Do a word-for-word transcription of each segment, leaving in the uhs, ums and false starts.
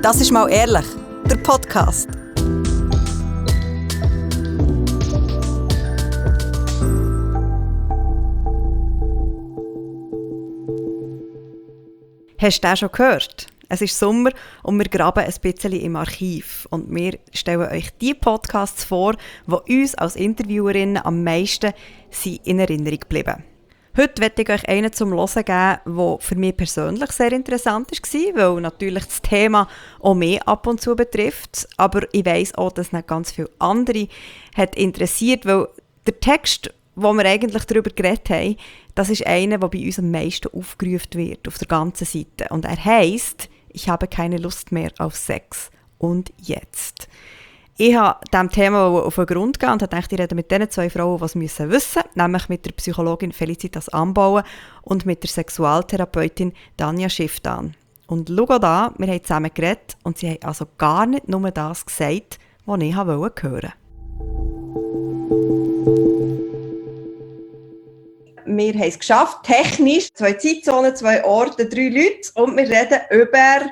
Das ist mal ehrlich, der Podcast. Hast du das schon gehört? Es ist Sommer und wir graben ein bisschen im Archiv. Und wir stellen euch die Podcasts vor, die uns als Interviewerinnen am meisten sind in Erinnerung geblieben. Heute möchte ich euch einen zum Hören geben, der für mich persönlich sehr interessant war, weil natürlich das Thema auch mich ab und zu betrifft. Aber ich weiss auch, dass nicht ganz viele andere hat interessiert, weil der Text, wo wir eigentlich darüber geredet haben, das ist einer, der bei uns am meisten aufgerufen wird, auf der ganzen Seite. Und er heisst «Ich habe keine Lust mehr auf Sex. Und jetzt?» Ich habe diesem Thema auf den Grund gegangen und habe gedacht, ich rede mit diesen zwei Frauen, die es wissen müssen, nämlich mit der Psychologin Felicitas Ambauen und mit der Sexualtherapeutin Tanja Schifftan. Und schau da, wir haben zusammen geredet und sie haben also gar nicht nur das gesagt, was ich hören wollte. Wir haben es geschafft, technisch, zwei Zeitzonen, zwei Orte, drei Leute und wir reden über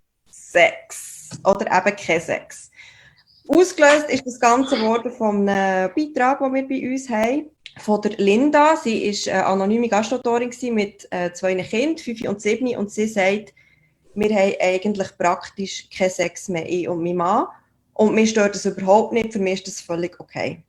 Sex oder eben kein Sex. Ausgelöst ist das Ganze worden von einem Beitrag, den wir bei uns haben, von der Linda. Sie war eine anonyme Gastautorin mit äh, zwei Kindern, fünf und sieben, und sie sagt, wir haben eigentlich praktisch keinen Sex mehr, ich und mein Mann. Und mir stört das überhaupt nicht, für mich ist das völlig okay.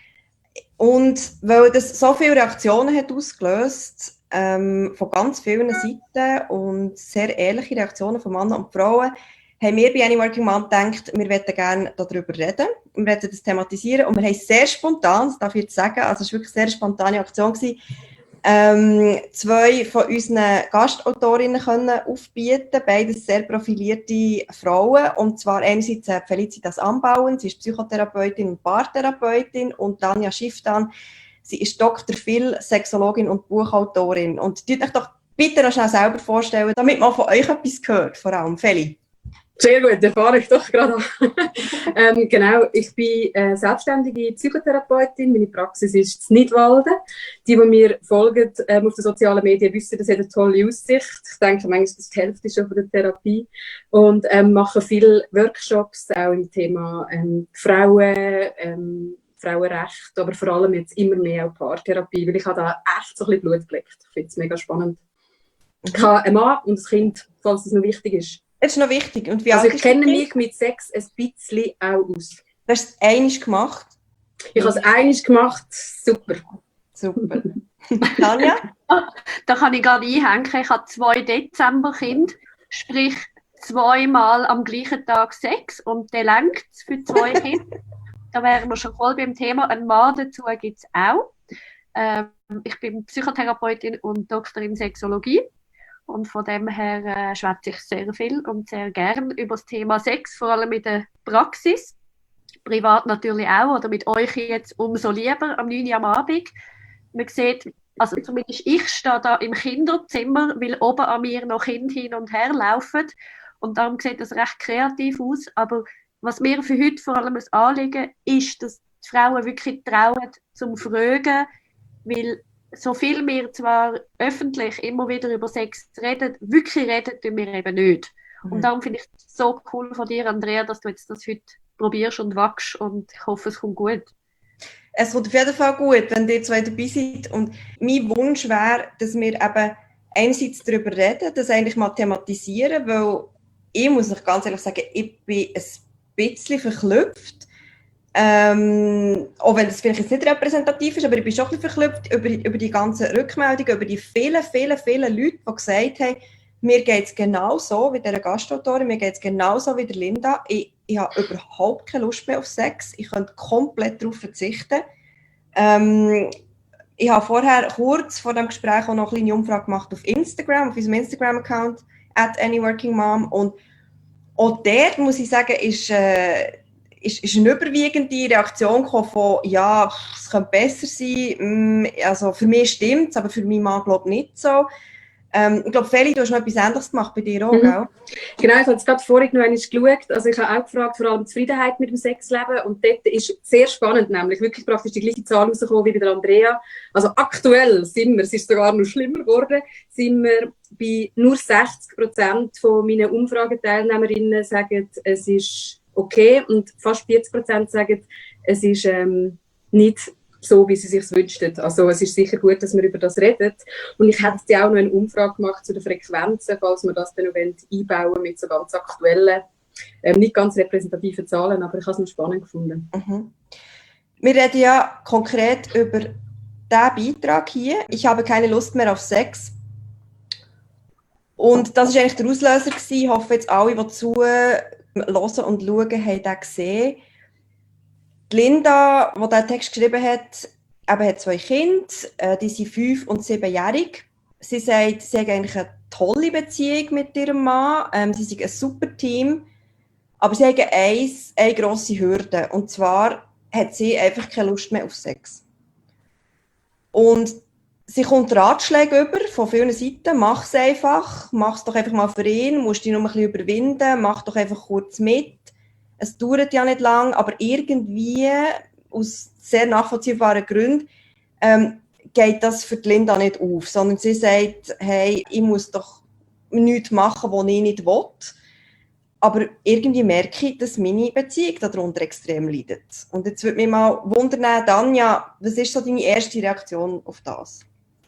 Und weil das so viele Reaktionen hat ausgelöst, ähm, von ganz vielen Seiten und sehr ehrliche Reaktionen von Männern und Frauen, haben wir bei Anyworking Mom gedacht, wir möchten gerne darüber reden, wir möchten das thematisieren und wir haben sehr spontan, das darf ich jetzt sagen, also es war wirklich eine sehr spontane Aktion gewesen, ähm, zwei von unseren Gastautorinnen können aufbieten, beides sehr profilierte Frauen, und zwar einerseits Felicitas Ambauen, sie ist Psychotherapeutin und Paartherapeutin, und Tanja Schifftan, sie ist Doktor Phil, Sexologin und Buchautorin. Und tut euch doch bitte noch schnell selber vorstellen, damit man von euch etwas hört, vor allem Feli. Sehr gut, erfahre ich doch gerade an. ähm, genau, ich bin äh, selbstständige Psychotherapeutin. Meine Praxis ist in Nidwalden. Die, die mir folgen ähm, auf den sozialen Medien, wissen, das hat eine tolle Aussicht. Ich denke, manchmal ist das die Hälfte schon von der Therapie. Und ähm, mache viele Workshops, auch im Thema ähm, Frauen, ähm, Frauenrecht, aber vor allem jetzt immer mehr auch Paartherapie, weil ich habe da echt so ein bisschen Blut geleckt. Ich finde es mega spannend. Mhm. Ich habe einen Mann und ein Kind, falls das noch wichtig ist. Das ist noch wichtig. Und wie also ich kenne mich mit Sex ein bisschen auch aus. Du hast es einmal gemacht? Ich habe es einmal gemacht, super. Super. Tanja? Da kann ich gerade einhängen. Ich habe zwei Dezemberkinder, sprich zweimal am gleichen Tag Sex, und der reicht für zwei Kinder. Da wären wir schon voll beim Thema. Ein Mann dazu gibt es auch. Ähm, ich bin Psychotherapeutin und Doktorin Sexologie. Und von dem her äh, schwätze ich sehr viel und sehr gern über das Thema Sex, vor allem in der Praxis. Privat natürlich auch, oder mit euch jetzt umso lieber am neun Uhr am Abend. Man sieht, also zumindest ich stehe da im Kinderzimmer, weil oben an mir noch Kinder hin und her laufen. Und darum sieht das recht kreativ aus. Aber was mir für heute vor allem ein Anliegen ist, dass die Frauen wirklich trauen zum Fragen, weil so viel wir zwar öffentlich immer wieder über Sex reden, wirklich reden tun wir eben nicht. Mhm. Und darum finde ich es so cool von dir, Andrea, dass du jetzt das heute probierst und wachst, und ich hoffe, es kommt gut. Es kommt auf jeden Fall gut, wenn ihr zwei dabei seid. Und mein Wunsch wäre, dass wir eben einerseits darüber reden, das eigentlich mal thematisieren, weil ich muss euch ganz ehrlich sagen, ich bin ein bisschen verklüpft. Ähm, auch wenn das vielleicht jetzt nicht repräsentativ ist, aber ich bin schon ein bisschen verklüpft über, über die ganzen Rückmeldungen, über die vielen, vielen, vielen Leute, die gesagt haben, mir geht es genau so wie der Gastautorin, mir geht es genau so wie der Linda. Ich, ich habe überhaupt keine Lust mehr auf Sex. Ich könnte komplett darauf verzichten. Ähm, ich habe vorher kurz vor dem Gespräch auch noch eine kleine Umfrage gemacht auf Instagram, auf unserem Instagram-Account at anyworkingmom, und auch dort, muss ich sagen, ist... Äh, Ist, ist eine überwiegende Reaktion gekommen von, ja, es könnte besser sein, also für mich stimmt es, aber für meinen Mann glaube ich nicht so. Ähm, ich glaube, Feli, du hast noch etwas Ähnliches gemacht bei dir auch, Mhm. gell? Genau, ich habe es gerade vorhin noch einmal geschaut. Also ich habe auch gefragt, vor allem die Zufriedenheit mit dem Sexleben. Und dort ist sehr spannend, nämlich wirklich praktisch die gleiche Zahl rausgekommen wie bei der Andrea. Also aktuell sind wir, es ist sogar noch schlimmer geworden, sind wir bei nur sechzig Prozent von meinen Umfrageteilnehmerinnen sagen, es ist okay. Und fast vierzig Prozent sagen, es ist ähm, nicht so, wie sie sich wünschten. Also es ist sicher gut, dass wir über das reden. Und ich hätte ja auch noch eine Umfrage gemacht zu den Frequenzen, falls wir das dann noch einbauen wollen mit so ganz aktuellen, ähm, nicht ganz repräsentativen Zahlen, aber ich habe es noch spannend gefunden. Mhm. Wir reden ja konkret über diesen Beitrag hier. Ich habe keine Lust mehr auf Sex. Und das war eigentlich der Auslöser gewesen. Ich hoffe jetzt alle, die zuhören und schauen, haben den gesehen. Die Linda, die diesen Text geschrieben hat, eben hat zwei Kinder, äh, die sind fünf und siebenjährig. Sie sagt, sie hat eigentlich eine tolle Beziehung mit ihrem Mann, ähm, sie sind ein super Team, aber sie haben eins, eine grosse Hürde, und zwar hat sie einfach keine Lust mehr auf Sex. Und sie kommt Ratschläge über von vielen Seiten, mach es einfach, mach es doch einfach mal für ihn, musst dich noch ein bisschen überwinden, mach doch einfach kurz mit. Es dauert ja nicht lang, aber irgendwie, aus sehr nachvollziehbaren Gründen, ähm, geht das für die Linda nicht auf, sondern sie sagt, hey, ich muss doch nichts machen, was ich nicht will. Aber irgendwie merke ich, dass meine Beziehung darunter extrem leidet. Und jetzt würde mich mal wundern, Tanja, was ist so deine erste Reaktion auf das?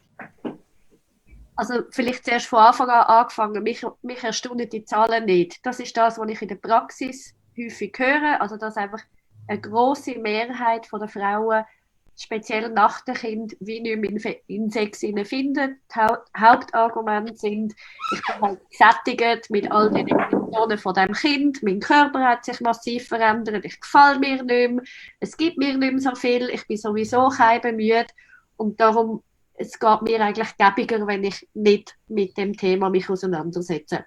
Also vielleicht zuerst von Anfang an angefangen, mich, mich erstaunen die Zahlen nicht. Das ist das, was ich in der Praxis häufig höre, also dass einfach eine grosse Mehrheit der Frauen, speziell nach dem Kind, wie nicht mehr in Sex finden. Die Haupt Hauptargumente sind, ich bin halt gesättigt mit all den Emotionen von dem Kind, mein Körper hat sich massiv verändert, ich gefalle mir nicht mehr, es gibt mir nicht mehr so viel, ich bin sowieso müde und darum, es geht mir eigentlich gäbiger, wenn ich nicht mit dem Thema mich auseinandersetze.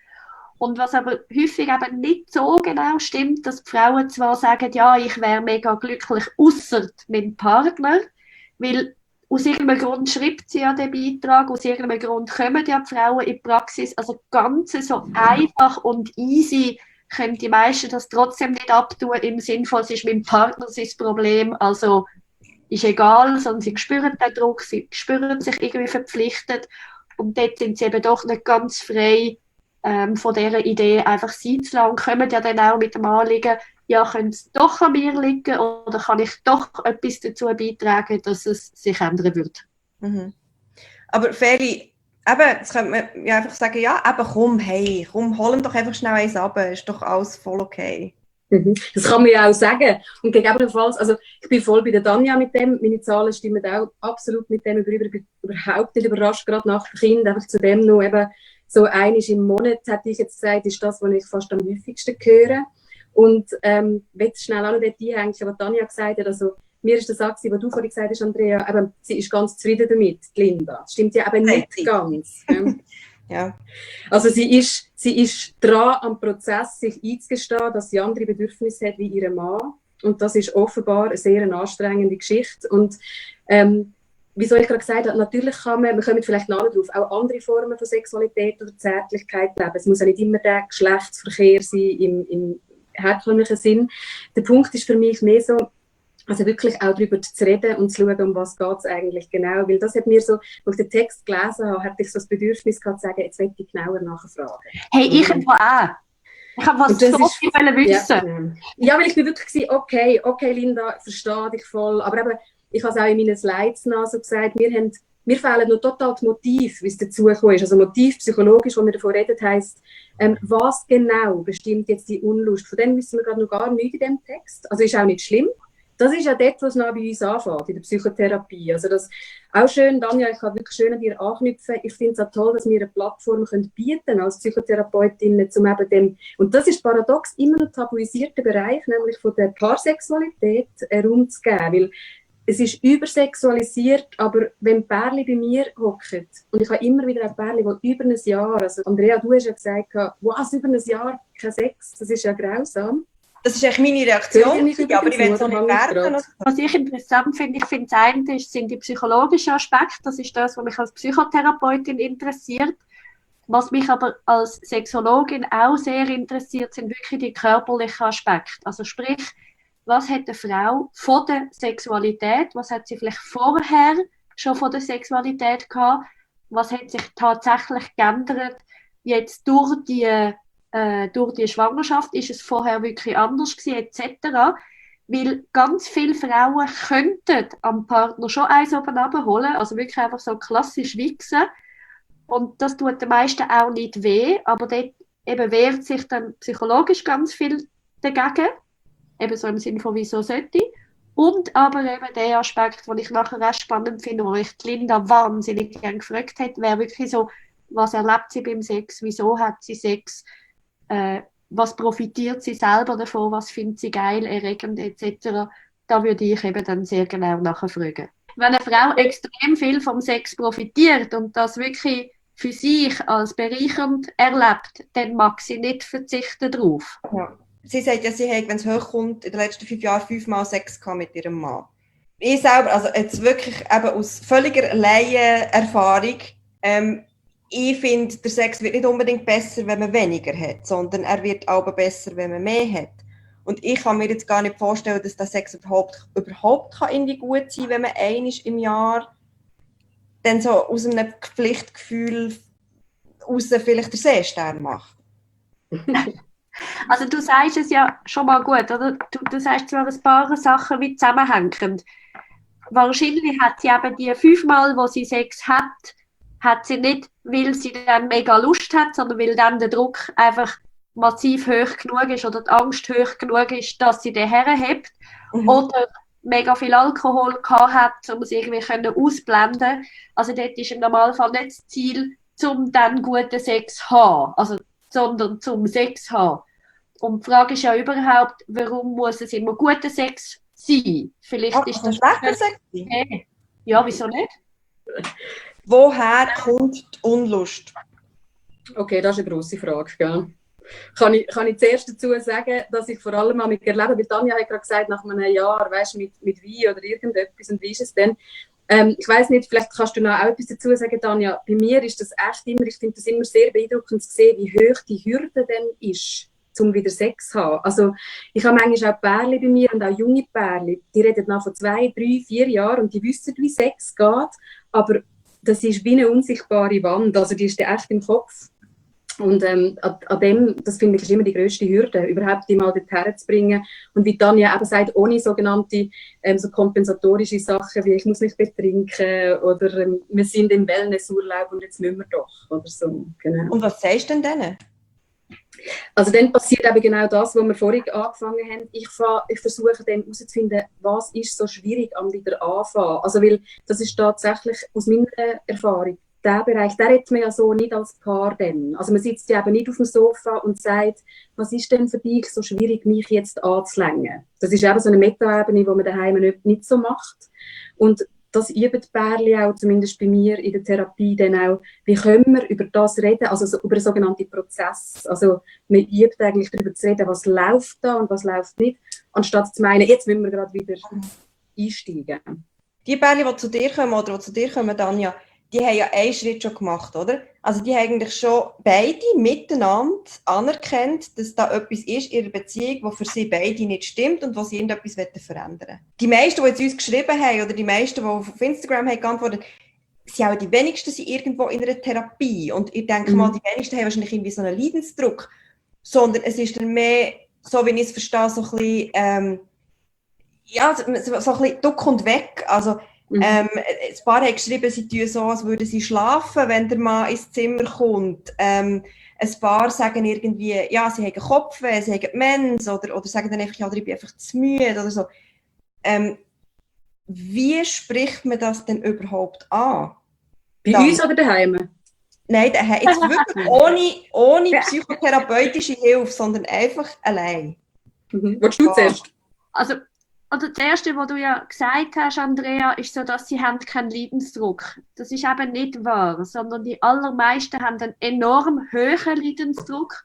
Und was aber häufig eben nicht so genau stimmt, dass die Frauen zwar sagen, ja, ich wäre mega glücklich, ausser meinem Partner, weil aus irgendeinem Grund schreibt sie ja den Beitrag, aus irgendeinem Grund kommen ja die Frauen in die Praxis, also ganz so einfach und easy können die meisten das trotzdem nicht abtun, im Sinne von, es ist mein Partner sein Problem, also ist egal, sondern sie spüren den Druck, sie spüren sich irgendwie verpflichtet und dort sind sie eben doch nicht ganz frei, Ähm, von dieser Idee einfach sein zu lassen, kommen ja dann auch mit dem Anliegen, ja, könnte es doch an mir liegen oder kann ich doch etwas dazu beitragen, dass es sich ändern wird. Mhm. Aber Feli, eben, jetzt könnte man ja einfach sagen, ja, eben komm, hey, komm, hol ihm doch einfach schnell eins ab, ist doch alles voll okay. Mhm. Das kann man ja auch sagen. Und gegebenenfalls, also ich bin voll bei der Tanja mit dem, meine Zahlen stimmen auch absolut mit dem über, ich bin überhaupt nicht überrascht, gerade nach dem Kind, einfach zu dem noch eben so einisch im Monat, hätte ich jetzt gesagt, ist das, was ich fast am häufigsten höre. Und ähm, ich will schnell auch noch dort einhängen, was Tanja gesagt hat, also mir ist das auch, was du vorhin gesagt hast, Andrea, eben, sie ist ganz zufrieden damit, die Linda. Das stimmt ja eben nicht Nein, ganz. Ja. Ja. Also sie ist, sie ist dran am Prozess, sich einzugestehen, dass sie andere Bedürfnisse hat wie ihr Mann. Und das ist offenbar eine sehr anstrengende Geschichte. Und ähm, wie soll ich gerade gesagt habe, natürlich kann man, wir kommen vielleicht nachher drauf, auch andere Formen von Sexualität oder Zärtlichkeit leben. Es muss ja nicht immer der Geschlechtsverkehr sein im, im herkömmlichen Sinn. Der Punkt ist für mich mehr so, also wirklich auch darüber zu reden und zu schauen, um was geht es eigentlich genau. Weil das hat mir so, als ich den Text gelesen habe, hatte ich so das Bedürfnis gehabt, zu sagen, jetzt will ich genauer nachfragen. Hey, ich habe auch. Ich habe was so ist, viel wissen. Ja, ja, weil ich bin wirklich gesagt, okay, okay, Linda, verstehe dich voll. Aber eben, ich habe es auch in meinen Slides nach so gesagt, wir, haben, mir fehlen noch total die Motive, wie es dazugekommen ist. Also Motiv psychologisch, wo wir davon reden, heisst, ähm, was genau bestimmt jetzt die Unlust? Von dem wissen wir gerade noch gar nichts in dem Text. Also ist auch nicht schlimm. Das ist ja dort, was noch bei uns anfängt, in der Psychotherapie. Also das auch schön, Tanja, ich kann wirklich schön an dir anknüpfen. Ich finde es auch toll, dass wir eine Plattform können bieten als Psychotherapeutinnen, zum eben dem, und das ist paradox, immer noch tabuisierter Bereich, nämlich von der Paarsexualität Raum zu geben. Weil es ist übersexualisiert, aber wenn Pärchen bei mir hocken, und ich habe immer wieder auch Pärchen, die über ein Jahr, also Andrea, du hast ja gesagt, was, über ein Jahr kein Sex, das ist ja grausam. Das ist eigentlich meine Reaktion, ich aber ich will es auch nicht werten. Was ich interessant finde, ich finde, das eine ist, sind die psychologischen Aspekte. Das ist das, was mich als Psychotherapeutin interessiert. Was mich aber als Sexologin auch sehr interessiert, sind wirklich die körperlichen Aspekte. Also sprich, was hat eine Frau von der Sexualität, was hat sie vielleicht vorher schon von der Sexualität gehabt, was hat sich tatsächlich geändert jetzt durch die, äh, durch die Schwangerschaft, ist es vorher wirklich anders gewesen, et cetera. Weil ganz viele Frauen könnten am Partner schon eins oben runterholen, also wirklich einfach so klassisch wichsen. Und das tut den meisten auch nicht weh, aber dort eben wehrt sich dann psychologisch ganz viel dagegen. Eben so im Sinne von, wieso sollte ich. Und aber eben der Aspekt, den ich nachher auch spannend finde, wo mich die Linda wahnsinnig gerne gefragt hat, wäre wirklich so, was erlebt sie beim Sex, wieso hat sie Sex, äh, was profitiert sie selber davon, was findet sie geil, erregend et cetera. Da würde ich eben dann sehr genau nachfragen. Wenn eine Frau extrem viel vom Sex profitiert und das wirklich für sich als bereichernd erlebt, dann mag sie nicht verzichten darauf. Ja. Sie sagt ja, sie hat, wenn es hochkommt, in den letzten fünf Jahren fünfmal Sex gehabt mit ihrem Mann. Ich selber, also jetzt wirklich eben aus völliger Laienerfahrung, ähm, ich finde, der Sex wird nicht unbedingt besser, wenn man weniger hat, sondern er wird aber besser, wenn man mehr hat. Und ich kann mir jetzt gar nicht vorstellen, dass der Sex überhaupt, überhaupt kann irgendwie gut sein kann, wenn man einmal im Jahr dann so aus einem Pflichtgefühl raus vielleicht den Seestern macht. Also du sagst es ja schon mal gut, oder? Du, du sagst zwar ein paar Sachen wie zusammenhängend. Wahrscheinlich hat sie eben die fünfmal, wo sie Sex hat, hat sie nicht, weil sie dann mega Lust hat, sondern weil dann der Druck einfach massiv hoch genug ist oder die Angst hoch genug ist, dass sie den herhebt. Mhm. Oder mega viel Alkohol gehabt hat, um es irgendwie können ausblenden. Also dort ist im Normalfall nicht das Ziel, um dann guten Sex zu haben, also, sondern zum Sex zu haben. Und die Frage ist ja überhaupt, warum muss es immer guter Sex sein? Vielleicht Ach, ist das schlechter Sex sein? Okay. Ja, wieso nicht? Woher kommt die Unlust? Okay, das ist eine grosse Frage, gell? Kann ich, kann ich zuerst dazu sagen, dass ich vor allem auch mit erlebe, weil Tanja hat gerade gesagt, nach einem Jahr, weißt du, mit, mit Wein oder irgendetwas, und wie ist es denn? Ähm, ich weiss nicht, vielleicht kannst du noch auch etwas dazu sagen, Tanja. Bei mir ist das echt immer, ich finde das immer sehr beeindruckend zu sehen, wie hoch die Hürde denn ist, um wieder Sex zu haben. Also ich habe manchmal auch Pärchen bei mir und auch junge Pärchen, die reden nach von zwei, drei, vier Jahren und die wissen, wie Sex geht, aber das ist wie eine unsichtbare Wand, also die ist echt im Kopf. Und ähm, an, an dem, das finde ich, ist immer die grösste Hürde, überhaupt die mal dorthin zu bringen. Und wie Tanja eben sagt, ohne sogenannte ähm, so kompensatorische Sachen, wie ich muss nicht betrinken oder ähm, wir sind im Wellnessurlaub und jetzt müssen wir doch, oder so. Genau. Und was sagst du denn denen? Also dann passiert eben genau das, was wir vorhin angefangen haben. Ich, ich versuche dann herauszufinden, was ist so schwierig am wieder anfangen. Also weil das ist tatsächlich aus meiner Erfahrung, der Bereich, der redet man ja so nicht als Paar dann. Also man sitzt ja eben nicht auf dem Sofa und sagt, was ist denn für dich so schwierig, mich jetzt anzulängen? Das ist eben so eine Metaebene, die man daheim nicht, nicht so macht. Und das üben die Pärchen auch, zumindest bei mir in der Therapie, dann auch, wie können wir über das reden, also so über einen sogenannten Prozess. Also man übt eigentlich darüber zu reden, was läuft da und was läuft nicht, anstatt zu meinen, jetzt müssen wir gerade wieder einsteigen. Die Pärchen, die zu dir kommen, oder die zu dir kommen, Tanja, die haben ja einen Schritt schon gemacht, oder? Also die haben eigentlich schon beide miteinander anerkannt, dass da etwas ist in ihrer Beziehung, was für sie beide nicht stimmt und was sie irgendetwas verändern wollen. Die meisten, die jetzt uns geschrieben haben, oder die meisten, die auf Instagram haben geantwortet, sind auch die wenigsten sind irgendwo in einer Therapie. Und ich denke mhm. mal, die wenigsten haben wahrscheinlich irgendwie so einen Leidensdruck. Sondern es ist dann mehr, so wie ich es verstehe, so ein bisschen, ähm, ja, so ein bisschen Duck und weg. Also, Mhm. Ähm, ein paar haben geschrieben, sie tun so, als würden sie schlafen, wenn der Mann ins Zimmer kommt. Ähm, ein paar sagen irgendwie, ja, sie haben Kopfweh, sie haben Mens, oder, oder sagen dann einfach, ja, ich bin einfach zu müde oder so. Ähm, wie spricht man das denn überhaupt an? Bei dann, uns oder daheim? Nein, daheim, jetzt wirklich ohne, ohne psychotherapeutische Hilfe, sondern einfach allein. Mhm. Willst du zuerst? Also, Also das Erste, was du ja gesagt hast, Andrea, ist so, dass sie haben keinen Leidensdruck. Das ist eben nicht wahr, sondern die allermeisten haben einen enorm hohen Leidensdruck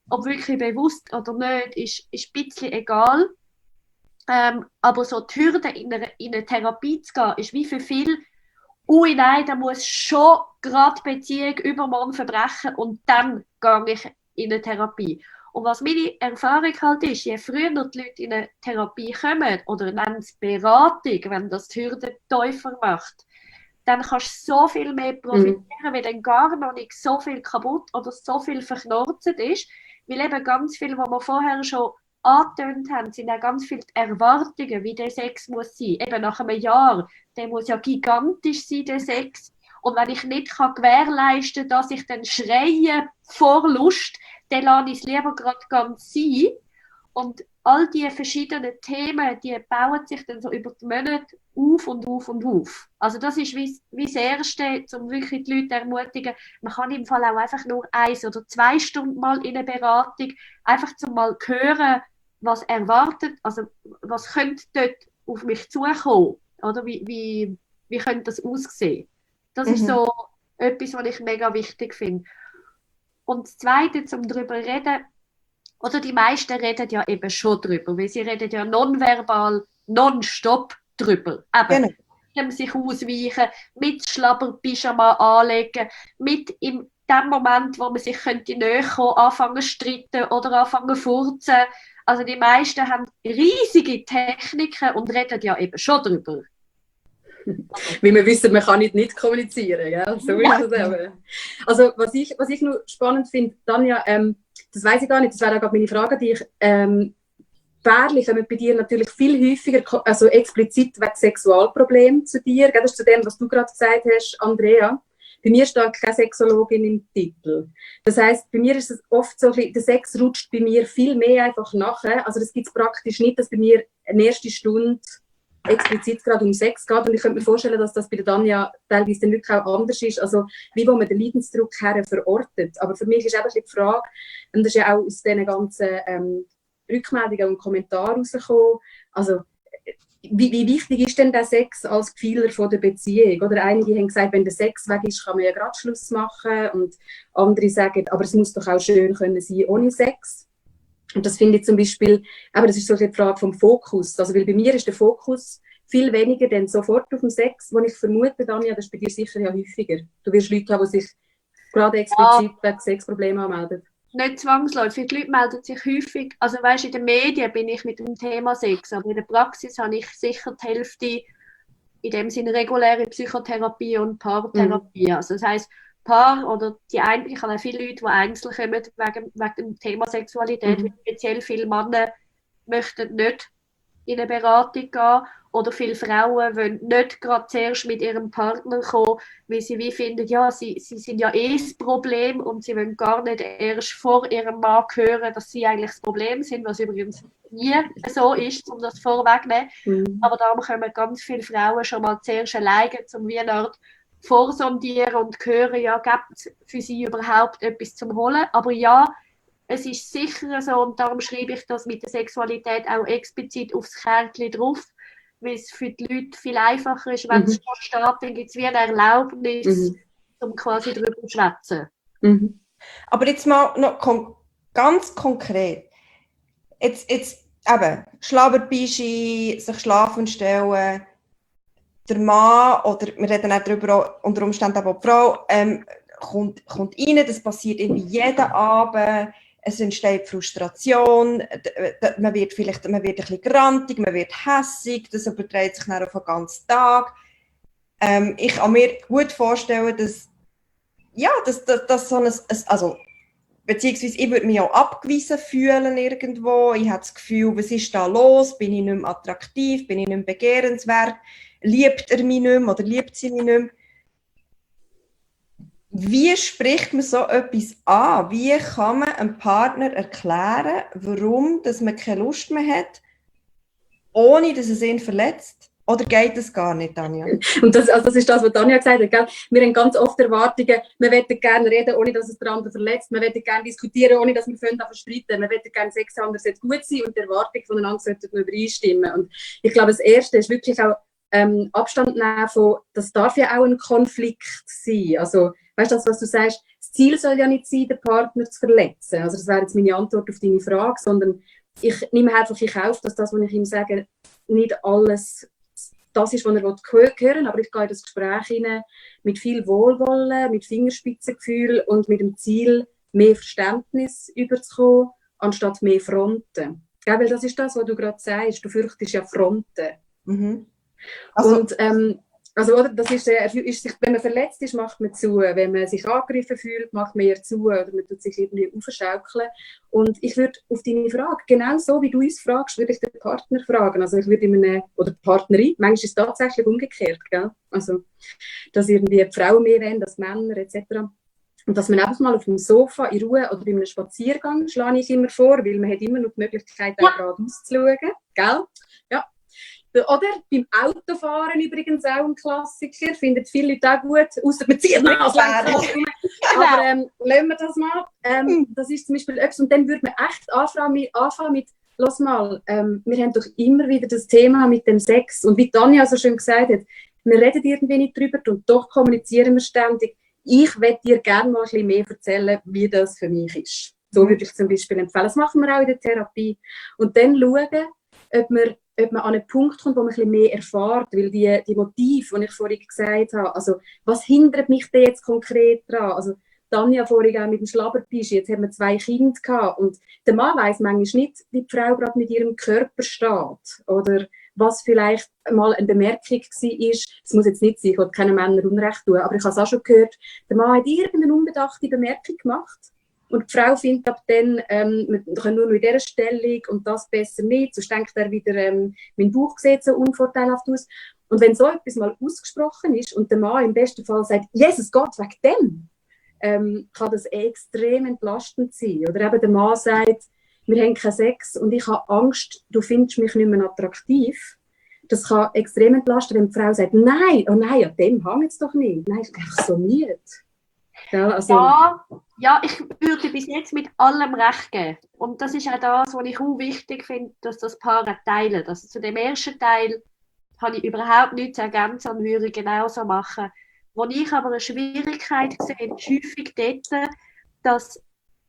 ob wirklich bewusst oder nicht, ist, ist ein bisschen egal. Ähm, aber so die Hürde, in eine, in eine Therapie zu gehen, ist wie für viele, ui nein, da muss schon gerade Beziehung übermorgen verbrechen und dann gehe ich in eine Therapie. Und was meine Erfahrung halt ist, je früher die Leute in eine Therapie kommen oder nennen es Beratung, wenn das die Hürde tiefer macht, dann kannst du so viel mehr profitieren, mhm. weil dann gar noch nicht so viel kaputt oder so viel verknorzt ist, weil eben ganz viel, was wir vorher schon angetönt haben, sind auch ganz viele Erwartungen, wie der Sex muss sein. Eben nach einem Jahr, der muss ja gigantisch sein, der Sex. Und wenn ich nicht kann gewährleisten kann, dass ich dann schreie vor Lust, dann lasse ich es lieber gerade ganz sein. Und all diese verschiedenen Themen, die bauen sich dann so über die Monate auf und auf und auf. Also das ist wie, wie das Erste, um wirklich die Leute zu ermutigen. Man kann im Fall auch einfach nur eins oder zwei Stunden mal in eine Beratung, einfach zum mal hören, was erwartet, also was könnte dort auf mich zukommen, oder wie, wie, wie könnte das aussehen. Das mhm. ist so etwas, was ich mega wichtig finde. Und das Zweite, um darüber zu reden, oder die meisten reden ja eben schon drüber, weil sie reden ja nonverbal, nonstop drüber. Eben, genau. Mit sich ausweichen, mit Schlabber-Pyjama anlegen, mit in dem Moment, wo man sich könnte näher kommen, anfangen zu streiten oder anfangen zu furzen. Also die meisten haben riesige Techniken und reden ja eben schon drüber. Weil wir wissen, man kann nicht nicht kommunizieren, gell? So ist es eben. Also was ich, was ich noch spannend finde, Tanja, ähm, das weiss ich gar nicht, das wäre auch gerade meine Frage an dich. Ähm, Pärchen kommen bei dir natürlich viel häufiger, also explizit wegen Sexualproblemen zu dir. Gell? Das ist zu dem, was du gerade gesagt hast, Andrea. Bei mir steht keine Sexologin im Titel. Das heisst, bei mir ist es oft so, der Sex rutscht bei mir viel mehr einfach nachher. Also das gibt es praktisch nicht, dass bei mir eine erste Stunde explizit gerade um Sex geht. Und ich könnte mir vorstellen, dass das bei der Tanja teilweise dann wirklich auch anders ist. Also wie wo man den Leidensdruck her verortet. Aber für mich ist einfach die Frage, und das ist ja auch aus diesen ganzen ähm, Rückmeldungen und Kommentaren rausgekommen, also Wie, wie wichtig ist denn der Sex als Pfeiler von der Beziehung? Oder einige haben gesagt, wenn der Sex weg ist, kann man ja gerade Schluss machen. Und andere sagen, aber es muss doch auch schön können sein ohne Sex. Und das finde ich zum Beispiel, aber das ist so eine Frage vom Fokus. Also, weil bei mir ist der Fokus viel weniger denn sofort auf dem Sex, wo ich vermute, Tanja, das ist bei dir sicher ja häufiger. Du wirst Leute haben, die sich gerade explizit ja. wegen Sexproblemen anmelden. Nicht zwangsläufig. Die Leute melden sich häufig, also weißt, in den Medien bin ich mit dem Thema Sex, aber in der Praxis habe ich sicher die Hälfte in dem Sinne reguläre Psychotherapie und Paartherapie. Mhm. Also das heisst, Paar oder die ein, ich habe auch viele Leute, die einzeln kommen wegen, wegen dem Thema Sexualität, mhm. speziell viele Männer möchten nicht in eine Beratung gehen oder viele Frauen wollen nicht gerade zuerst mit ihrem Partner kommen, weil sie wie finden, ja, sie, sie sind ja eh das Problem und sie wollen gar nicht erst vor ihrem Mann hören, dass sie eigentlich das Problem sind, was übrigens nie so ist, um das vorwegzunehmen. Mhm. Aber darum kommen ganz viele Frauen schon mal zuerst alleine, um wie eine Art vorsondieren und hören, ja, gibt es für sie überhaupt etwas zum Holen. Aber ja, es ist sicher so, und darum schreibe ich das mit der Sexualität auch explizit aufs Kärtchen drauf, weil es für die Leute viel einfacher ist, wenn mhm. es schon steht, dann gibt es wie eine Erlaubnis, mhm. um quasi darüber zu schwätzen. Mhm. Aber jetzt mal noch kon- ganz konkret. Jetzt, jetzt eben, Schlabberbischi, sich schlafen stellen, der Mann, oder wir reden auch darüber, unter Umständen auch die Frau, ähm, kommt, kommt rein, das passiert irgendwie jeden Abend, es entsteht Frustration, man wird vielleicht man wird ein bisschen grantig, man wird hässig, das überträgt sich dann auf den ganzen Tag. Ähm, ich kann mir gut vorstellen, dass, ja, dass, dass, dass so ein, also, beziehungsweise ich würde mich auch abgewiesen fühlen irgendwo, ich habe das Gefühl, was ist da los, bin ich nicht mehr attraktiv, bin ich nicht mehr begehrenswert, liebt er mich nicht mehr oder liebt sie mich nicht mehr. Wie spricht man so etwas an? Wie kann man einem Partner erklären, warum dass man keine Lust mehr hat, ohne dass es ihn verletzt? Oder geht das gar nicht, Tanja? Und das, also das ist das, was Tanja gesagt hat. Gell? Wir haben ganz oft Erwartungen, wir wollen gerne reden, ohne dass es der andere verletzt. Wir wollen gerne diskutieren, ohne dass wir streiten. Wir wollen gerne Sex haben, das sollte gut sein und die Erwartungen voneinander sollten übereinstimmen. Und ich glaube, das Erste ist wirklich auch ähm, Abstand nehmen von, das darf ja auch ein Konflikt sein. Also, weißt du, das, was du sagst, es das Ziel soll ja nicht sein, den Partner zu verletzen. Also das wäre jetzt meine Antwort auf deine Frage, sondern ich nehme einfach in Kauf, dass das, was ich ihm sage, nicht alles das ist, was er hören will, aber ich gehe in das Gespräch hinein mit viel Wohlwollen, mit Fingerspitzengefühl und mit dem Ziel, mehr Verständnis überzukommen, anstatt mehr Fronten. Ja, weil das ist das, was du gerade sagst, du fürchtest ja Fronten. Mhm. Also, und ähm, also, oder, das ist, äh, ist sich, wenn man verletzt ist, macht man zu. Wenn man sich angegriffen fühlt, macht man eher zu. Oder man tut sich irgendwie aufschaukeln. Und ich würde auf deine Frage, genau so wie du uns fragst, würde ich den Partner fragen. Also ich würde in einem, oder die Partnerin, manchmal ist es tatsächlich umgekehrt. Gell? Also, dass irgendwie die Frauen mehr wollen, als Männer et cetera. Und dass man einfach mal auf dem Sofa in Ruhe oder bei einem Spaziergang, schlage ich immer vor, weil man hat immer noch die Möglichkeit, auch gerade auszuschauen. Gell? Ja. Oder beim Autofahren übrigens auch ein Klassiker, findet viele Leute auch gut, außer man zieht noch aus Aber ähm, lassen wir das mal. Ähm, das ist zum Beispiel etwas, und dann würde man echt anfangen mit, anfangen mit lass mal, ähm, wir haben doch immer wieder das Thema mit dem Sex. Und wie Tanja so schön gesagt hat, wir reden irgendwie nicht drüber und doch kommunizieren wir ständig. Ich möchte dir gerne mal ein bisschen mehr erzählen, wie das für mich ist. So würde ich zum Beispiel empfehlen. Das machen wir auch in der Therapie. Und dann schauen, ob wir ob man an einen Punkt kommt, wo man ein bisschen mehr erfährt, weil die, die Motive, die ich vorhin gesagt habe, also was hindert mich denn jetzt konkret daran? Also Tanja vorhin auch mit dem Schlabbertisch, jetzt haben wir zwei Kinder gehabt und der Mann weiss manchmal nicht, wie die Frau gerade mit ihrem Körper steht oder was vielleicht mal eine Bemerkung war, es muss jetzt nicht sein, ich will keinen Männern Unrecht tun, aber ich habe es auch schon gehört, der Mann hat irgendeine unbedachte Bemerkung gemacht. Und die Frau findet ab dann, ähm, wir können nur noch in dieser Stellung und das besser nicht. Sonst denkt er wieder, ähm, mein Bauch sieht so unvorteilhaft aus. Und wenn so etwas mal ausgesprochen ist und der Mann im besten Fall sagt, Jesus Gott, wegen dem, ähm, kann das extrem entlastend sein. Oder eben der Mann sagt, wir haben keinen Sex und ich habe Angst, du findest mich nicht mehr attraktiv. Das kann extrem entlasten, wenn die Frau sagt, nein, oh nein, an dem hängt es doch nicht. Nein, ich bin einfach so müde. Ja, also ja, ja, ich würde bis jetzt mit allem recht geben. Und das ist auch das, was ich auch wichtig finde, dass das Paar teilen. Also zu dem ersten Teil habe ich überhaupt nichts zu ergänzen und würde genauso machen. Wo ich aber eine Schwierigkeit sehe, ist häufig dort, dass,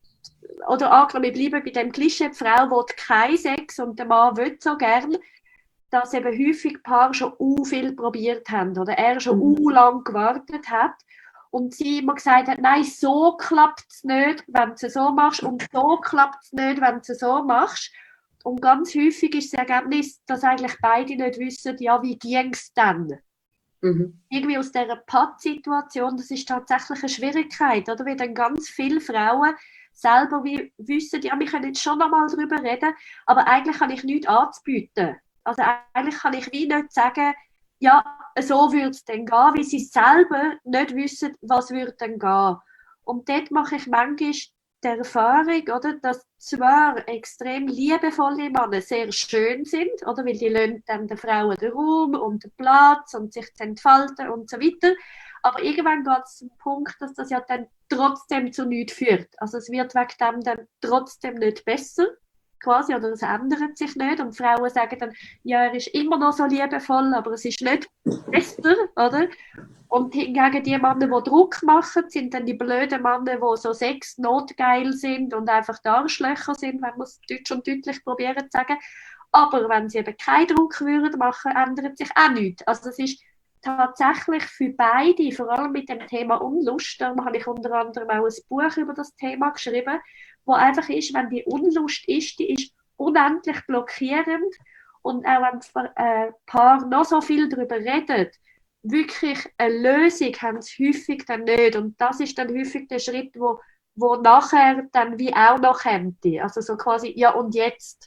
oder angenommen, wir bleiben bei dem Klischee, die Frau will keinen Sex und der Mann will so gern, dass eben häufig Paare schon u viel probiert haben oder er schon Mhm. u lang gewartet hat. Und sie immer gesagt hat, nein, so klappt es nicht, wenn du es so machst und so klappt es nicht, wenn du es so machst. Und ganz häufig ist das Ergebnis, dass eigentlich beide nicht wissen, ja, wie ging es dann? Mhm. Irgendwie aus dieser Pattsituation, das ist tatsächlich eine Schwierigkeit, oder? Weil dann ganz viele Frauen selber wie wissen, ja, wir können jetzt schon noch mal darüber reden, aber eigentlich kann ich nichts anzubieten. Also eigentlich kann ich wie nicht sagen, ja, so würde es dann gehen, weil sie selber nicht wissen, was würde dann gehen. Und dort mache ich manchmal die Erfahrung, oder, dass zwar extrem liebevolle Männer sehr schön sind, oder, weil die lassen dann den Frauen den Raum und den Platz und sich zu entfalten und so weiter, aber irgendwann geht es zum Punkt, dass das ja dann trotzdem zu nichts führt. Also es wird wegen dem dann trotzdem nicht besser. Quasi, oder es ändert sich nicht und Frauen sagen dann, ja, er ist immer noch so liebevoll, aber es ist nicht besser, oder? Und hingegen die Männer, die Druck machen, sind dann die blöden Männer, die so sex notgeil sind und einfach die Arschlöcher sind, wenn man es deutsch und deutlich probieren zu sagen. Aber wenn sie eben keinen Druck würden machen, ändert sich auch nichts. Also es ist tatsächlich für beide, vor allem mit dem Thema Unlust, darum habe ich unter anderem auch ein Buch über das Thema geschrieben, wo einfach ist, wenn die Unlust ist, die ist unendlich blockierend und auch wenn das äh, Paar noch so viel darüber redet, wirklich eine Lösung haben sie häufig dann nicht und das ist dann häufig der Schritt, wo, wo nachher dann wie auch noch kommt. Also so quasi, ja und jetzt?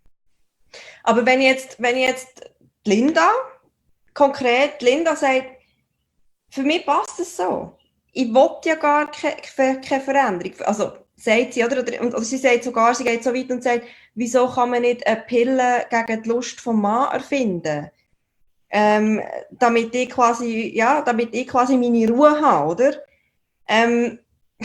Aber wenn jetzt, wenn jetzt Linda, konkret Linda sagt, für mich passt es so. Ich will ja gar keine, keine Veränderung. Also sagt sie, oder? Und oder sie sagt sogar, sie geht so weit und sagt, wieso kann man nicht eine Pille gegen die Lust vom Mann erfinden? Ähm, damit ich quasi, ja, damit ich quasi meine Ruhe habe, oder? Ähm,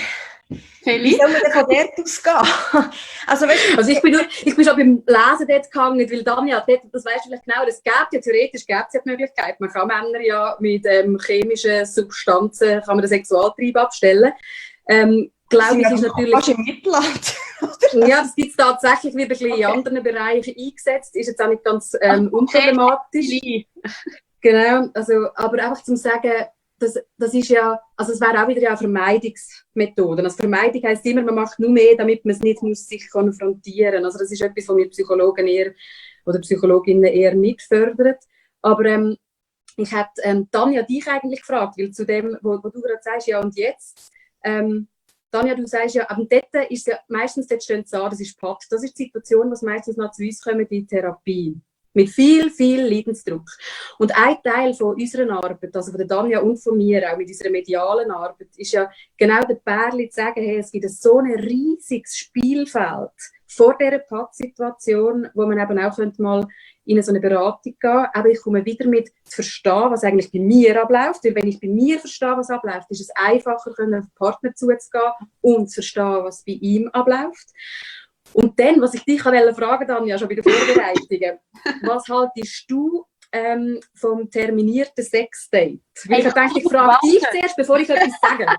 Wie soll man denn von dort ausgehen? also, weißt du, also ich bin, nur, ich bin schon beim Lesen dort gehangen, weil Tanja, das weißt du vielleicht genau, es gibt ja theoretisch gibt es ja die Möglichkeit, man kann Männer ja mit ähm, chemischen Substanzen kann man den Sexualtrieb abstellen. Ähm, glaube ich, ist natürlich... Fast im Mittelland. Ja, das gibt es tatsächlich wieder ein bisschen okay. in anderen Bereichen eingesetzt. Ist jetzt auch nicht ganz ähm, unproblematisch. Genau, also, aber einfach zum sagen, das, das ist ja, also es wäre auch wieder eine Vermeidungsmethode. Also Vermeidung heisst immer, man macht nur mehr, damit man es nicht muss sich konfrontieren. Also das ist etwas, was wir Psychologen eher oder Psychologinnen eher nicht fördern. Aber ähm, ich hätte ähm, Tanja dich eigentlich gefragt, weil zu dem, wo, wo du gerade sagst, ja und jetzt, ähm, Tanja, du sagst ja, aber dort ist ja meistens, dort stehen sie an, das ist P A T. Das ist die Situation, was meistens noch zu uns kommen, die Therapie. Mit viel, viel Leidensdruck. Und ein Teil von unserer Arbeit, also von der Tanja und von mir, auch mit unserer medialen Arbeit, ist ja genau der Pärli zu sagen, hey, es gibt so ein riesiges Spielfeld vor dieser P A T-Situation, wo man eben auch mal in so eine Beratung gehen könnte. Aber ich komme wieder mit zu verstehen, was eigentlich bei mir abläuft. Weil wenn ich bei mir verstehe, was abläuft, ist es einfacher, auf den Partner zuzugehen und zu verstehen, was bei ihm abläuft. Und dann, was ich dich fragen wollte, Tanja, schon bei den Vorbereitungen, was haltest du ähm, vom terminierten Sexdate? Weil ich habe gedacht, ich frage dich zuerst, bevor ich etwas sage.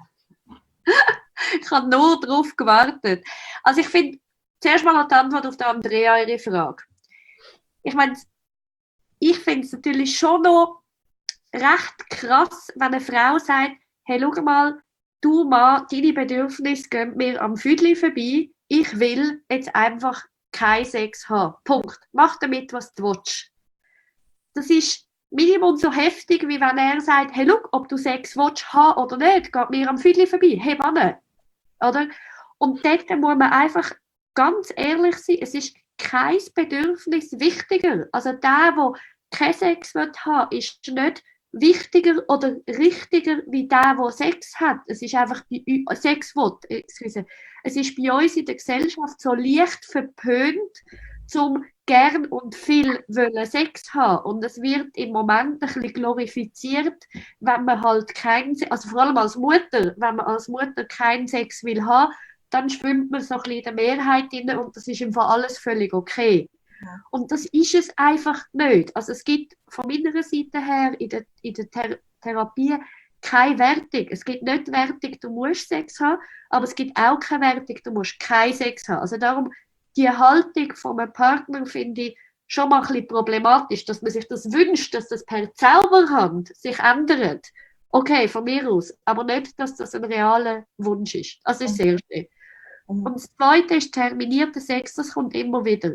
Ich habe nur darauf gewartet. Also ich finde, zuerst mal die Antwort auf die Andrea ihre Frage. Ich meine, ich finde es natürlich schon noch recht krass, wenn eine Frau sagt, hey, schau mal, du Mann, deine Bedürfnisse gehen mir am Füdli vorbei, ich will jetzt einfach keinen Sex haben. Punkt. Mach damit, was du willst. Das ist Minimum so heftig, wie wenn er sagt, hey, schau, ob du Sex willst haben oder nicht, geht mir am Füdli vorbei. Hey, Mann. Oder? Und dort muss man einfach ganz ehrlich sein, es ist kein Bedürfnis wichtiger. Also der, der keinen Sex haben will, ist nicht wichtiger oder richtiger wie der, der Sex hat. Es ist einfach bei uns, Sex will, excuse. Es ist bei uns in der Gesellschaft so leicht verpönt, zum gern und viel wollen Sex haben. Und es wird im Moment ein bisschen glorifiziert, wenn man halt keinen, also vor allem als Mutter, wenn man als Mutter keinen Sex will haben, dann schwimmt man so ein bisschen in der Mehrheit rein und das ist im Fall alles völlig okay. Ja. Und das ist es einfach nicht. Also es gibt von meiner Seite her in der, in der Ther- Therapie keine Wertung. Es gibt nicht Wertung, du musst Sex haben, aber es gibt auch keine Wertung, du musst keinen Sex haben. Also darum, die Haltung von einem Partner finde ich schon mal ein bisschen problematisch, dass man sich das wünscht, dass das per Zauberhand sich ändert. Okay, von mir aus, aber nicht, dass das ein realer Wunsch ist. Also das ist sehr schön. Und das Zweite ist terminierter Sex, das kommt immer wieder.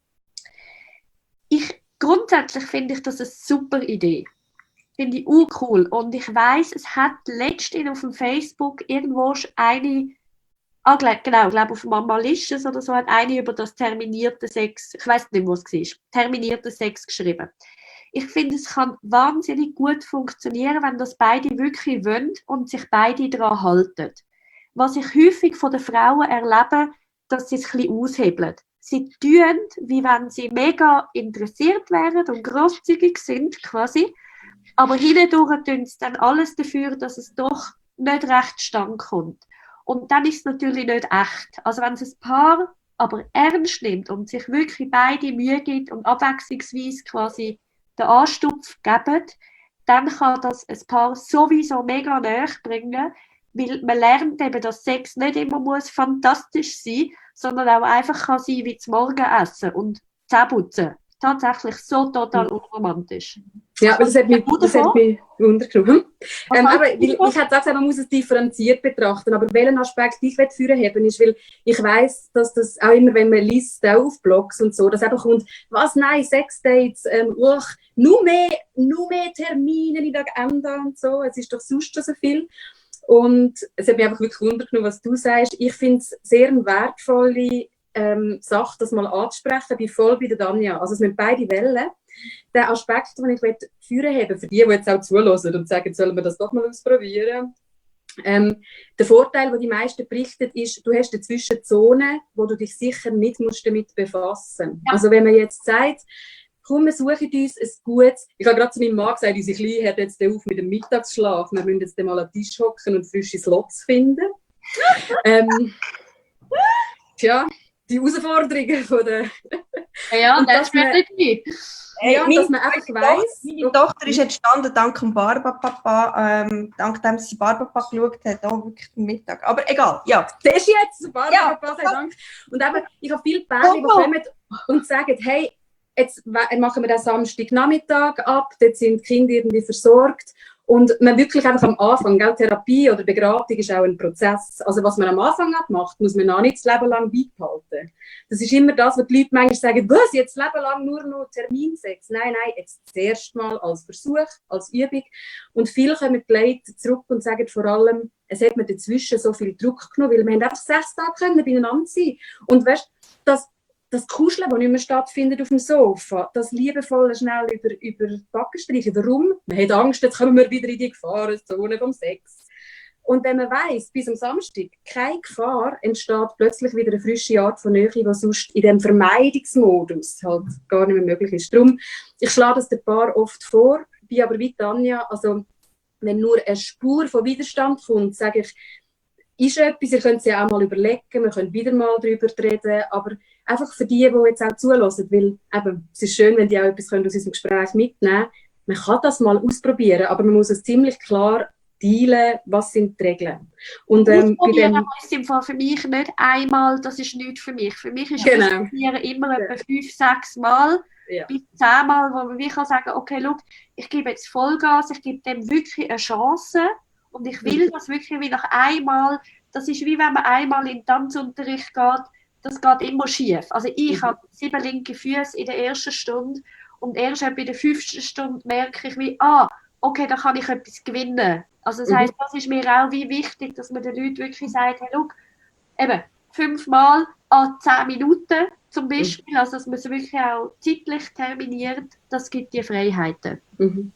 Ich, grundsätzlich finde ich das eine super Idee. Finde ich auch cool. Und ich weiss, es hat letztens auf dem Facebook irgendwo eine, ah, genau, ich glaube auf Mama Licious oder so, hat eine über das terminierte Sex, ich weiss nicht, was es war, terminierte Sex geschrieben. Ich finde, es kann wahnsinnig gut funktionieren, wenn das beide wirklich wollen und sich beide daran halten. Was ich häufig von den Frauen erlebe, dass sie es ein bisschen aushebeln. Sie tun, wie wenn sie mega interessiert wären und grosszügig sind, quasi. Aber hindurch tun sie dann alles dafür, dass es doch nicht recht stand kommt. Und dann ist es natürlich nicht echt. Also wenn es ein Paar aber ernst nimmt und sich wirklich beide Mühe gibt und abwechslungsweise quasi den Anstupf geben, dann kann das ein Paar sowieso mega näher bringen, weil man lernt eben, dass Sex nicht immer muss fantastisch sein, sondern auch einfach kann sein wie zum Morgenessen und Zähneputzen. Tatsächlich so total unromantisch. Ja, das hat mich, das hat mich wundergenommen. Ähm, aber ich, ich hätte gesagt, man muss es differenziert betrachten, aber welchen Aspekt ich führen haben ist, weil ich weiss, dass das auch immer, wenn man liest, auch auf Blogs und so, dass einfach kommt, was, nein, Sexdates, ähm, uch, nur mehr, nur mehr Termine in der Agenda und so, es ist doch sonst schon so viel. Und es hat mich einfach wirklich wundergenommen, was du sagst. Ich finde es sehr eine wertvolle ähm, Sache, das mal anzusprechen. Ich bin voll bei der Tanja. Also es müssen beide Wellen. Der Aspekt, den ich führen habe, für die, die jetzt auch zuhören und sagen, sollen wir das doch mal ausprobieren. Ähm, der Vorteil, den die meisten berichten, ist, du hast eine Zwischenzone, wo du dich sicher nicht musst damit befassen musst. Ja. Also wenn man jetzt sagt, komm, wir suchen uns ein gutes... Ich habe gerade zu meinem Mann gesagt, unsere Kleine hört jetzt auf mit dem Mittagsschlaf. Wir müssen jetzt mal an den Tisch hocken und frische Slots finden. ähm, tja, die Herausforderungen von der... Ja, Und das dass man- wäre nicht. Hey, ja, meine- dass man einfach weiss, Meine Tochter ist entstanden dank dem Barbapapa, ähm, dank dem sie Barbapapa geschaut hat, auch wirklich am Mittag. Aber egal, ja. siehst du jetzt, Barbara, Ja. Gott sei Dank. Und eben, ich habe viele Pärchen, die Oh. kommen und sagen, hey, jetzt we- machen wir den Samstagnachmittag ab, dort sind die Kinder irgendwie versorgt. Und man wirklich einfach am Anfang, gell, Therapie oder Beratung ist auch ein Prozess. Also was man am Anfang macht, muss man auch nicht das Leben lang beibehalten. Das ist immer das, was die Leute manchmal sagen, was, jetzt das Leben lang nur noch Terminsex. Nein, nein, jetzt das erste Mal als Versuch, als Übung. Und viele kommen die Leute zurück und sagen vor allem, es hat mir dazwischen so viel Druck genommen, weil wir haben einfach sechs Tage können beieinander sein. Und weißt, das Das Kuscheln, das nicht mehr stattfindet auf dem Sofa, das liebevolle schnell über, über die Backen streichen. Warum? Man hat Angst, jetzt kommen wir wieder in die Gefahrenzone vom Sex. Und wenn man weiss, bis am Samstag keine Gefahr, entsteht plötzlich wieder eine frische Art von Nähe, die sonst in diesem Vermeidungsmodus halt gar nicht mehr möglich ist. Darum, ich schlage das den Paar oft vor, bin aber wie Tanja, also wenn nur eine Spur von Widerstand kommt, sage ich, ist etwas, ihr könnt es ja auch mal überlegen, wir können wieder mal darüber reden, aber einfach für die, die jetzt auch zulassen, weil eben, es ist schön, wenn die auch etwas können aus unserem Gespräch mitnehmen können. Man kann das mal ausprobieren, aber man muss es ziemlich klar teilen, was sind die Regeln. Und ähm, bei Ausprobieren dem, heisst im Fall für mich nicht einmal, das ist nichts für mich. Für mich ist Genau. Ausprobieren immer etwa fünf, sechs Mal, Ja. bis zehn Mal, wo man wie kann sagen, okay, schau, ich gebe jetzt Vollgas, ich gebe dem wirklich eine Chance und ich will das wirklich wie nach einmal, das ist wie wenn man einmal in den Tanzunterricht geht, das geht immer schief. Also ich Mhm. habe sieben linke Füße in der ersten Stunde und erst etwa in der fünften Stunde merke ich wie, ah, okay, da kann ich etwas gewinnen. Also das Mhm. heisst, das ist mir auch wie wichtig, dass man den Leuten wirklich sagt, hey, schau, eben, fünfmal an zehn Minuten zum Beispiel, also dass man es wirklich auch zeitlich terminiert, das gibt die Freiheiten. Mhm.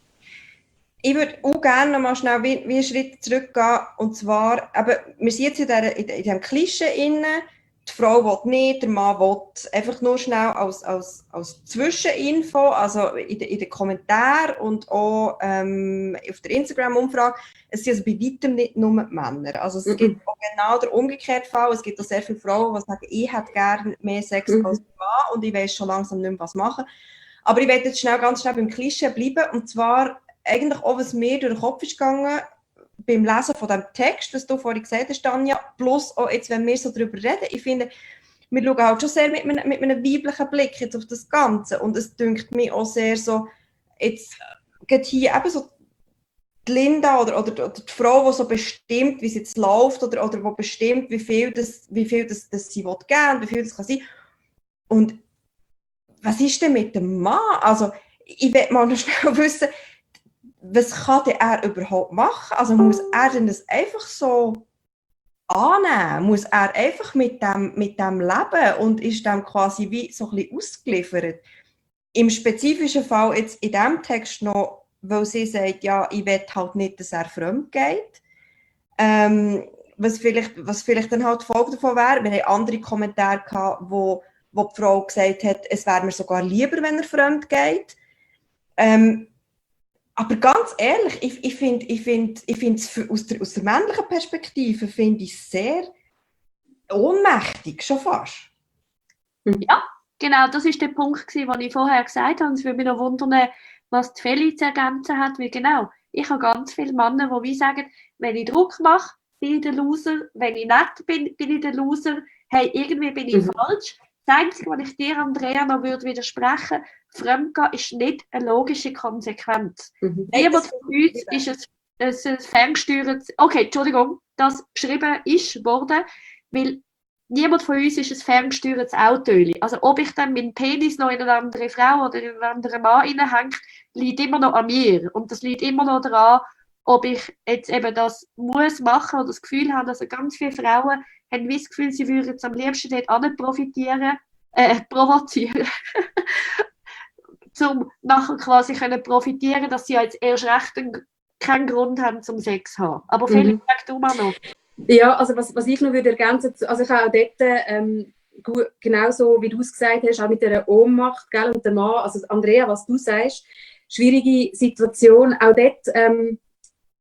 Ich würde auch gerne noch mal schnell wie, wie einen Schritt zurückgehen. Und zwar, eben, wir sind jetzt in, der, in, in diesem Klischee inne. Die Frau will nicht, der Mann will. Einfach nur schnell als, als, als Zwischeninfo, also in, de, in den Kommentaren und auch ähm, auf der Instagram-Umfrage. Es sind also bei weitem nicht nur Männer. Also es Mhm. gibt auch genau den umgekehrten Fall. Es gibt auch sehr viele Frauen, die sagen, ich hätte gerne mehr Sex Mhm. als der Mann und ich weiß schon langsam nicht mehr, was machen. Aber ich werde jetzt schnell, ganz schnell beim Klischee bleiben. Und zwar eigentlich auch, was mir durch den Kopf ist gegangen beim Lesen von diesem Text, was du vorhin gesagt hast, Tanja, plus auch jetzt, wenn wir so darüber reden, ich finde, wir schauen halt schon sehr mit einem, mit einem weiblichen Blick jetzt auf das Ganze und es dünkt mir auch sehr so, jetzt geht hier eben so die Linda oder, oder, oder die Frau, die so bestimmt, wie es jetzt läuft oder, oder die bestimmt, wie viel, das, wie viel das, das sie will geben, wie viel das kann sein. Und was ist denn mit dem Mann? Also, ich will mal noch schnell wissen, was kann denn er überhaupt machen? Also muss er denn das einfach so annehmen? Muss er einfach mit dem, mit dem leben und ist dem quasi wie so ein bisschen ausgeliefert? Im spezifischen Fall jetzt in diesem Text noch, weil sie sagt, ja, ich will halt nicht, dass er fremd geht. Ähm, was, vielleicht, was vielleicht dann halt die Folge davon wäre, wir haben andere Kommentare gehabt, wo, wo die Frau gesagt hat, es wäre mir sogar lieber, wenn er fremd geht. Ähm, Aber ganz ehrlich, ich, ich finde ich find, ich find's aus, der, aus der männlichen Perspektive finde ich es sehr ohnmächtig, schon fast. Ja, genau, das ist der Punkt, den ich vorher gesagt habe. Es würde mich noch wundern, was die Feli zu ergänzen hat, weil genau, ich habe ganz viele Männer, die wie sagen, wenn ich Druck mache, bin ich der Loser, wenn ich nett bin, bin ich der Loser, hey, irgendwie bin ich Mhm. falsch. Das Einzige, was ich dir, Andrea, noch würde widersprechen, Fremdgehen ist nicht eine logische Konsequenz. Mhm. Niemand von uns ist ein, ein, ein ferngesteuertes, okay, Entschuldigung, das geschrieben ist worden, weil niemand von uns ist ein ferngesteuertes Auto. Also ob ich dann meinen Penis noch in eine andere Frau oder in einen anderen Mann hineinhänge, liegt immer noch an mir. Und das liegt immer noch daran, ob ich jetzt eben das muss machen oder das Gefühl habe, dass ganz viele Frauen haben das Gefühl, sie würden jetzt am liebsten dort auch nicht profitieren, äh, provozieren, um nachher quasi können profitieren, dass sie jetzt erst recht einen, keinen Grund haben zum Sex zu haben. Aber Felix, Mhm. sag du mal noch. Ja, also was, was ich noch würde ergänzen, also ich habe auch dort, ähm, gut, genauso wie du es gesagt hast, auch mit der Ohnmacht, gell, und der Mann, also Andrea, was du sagst, schwierige Situation, auch dort, ähm,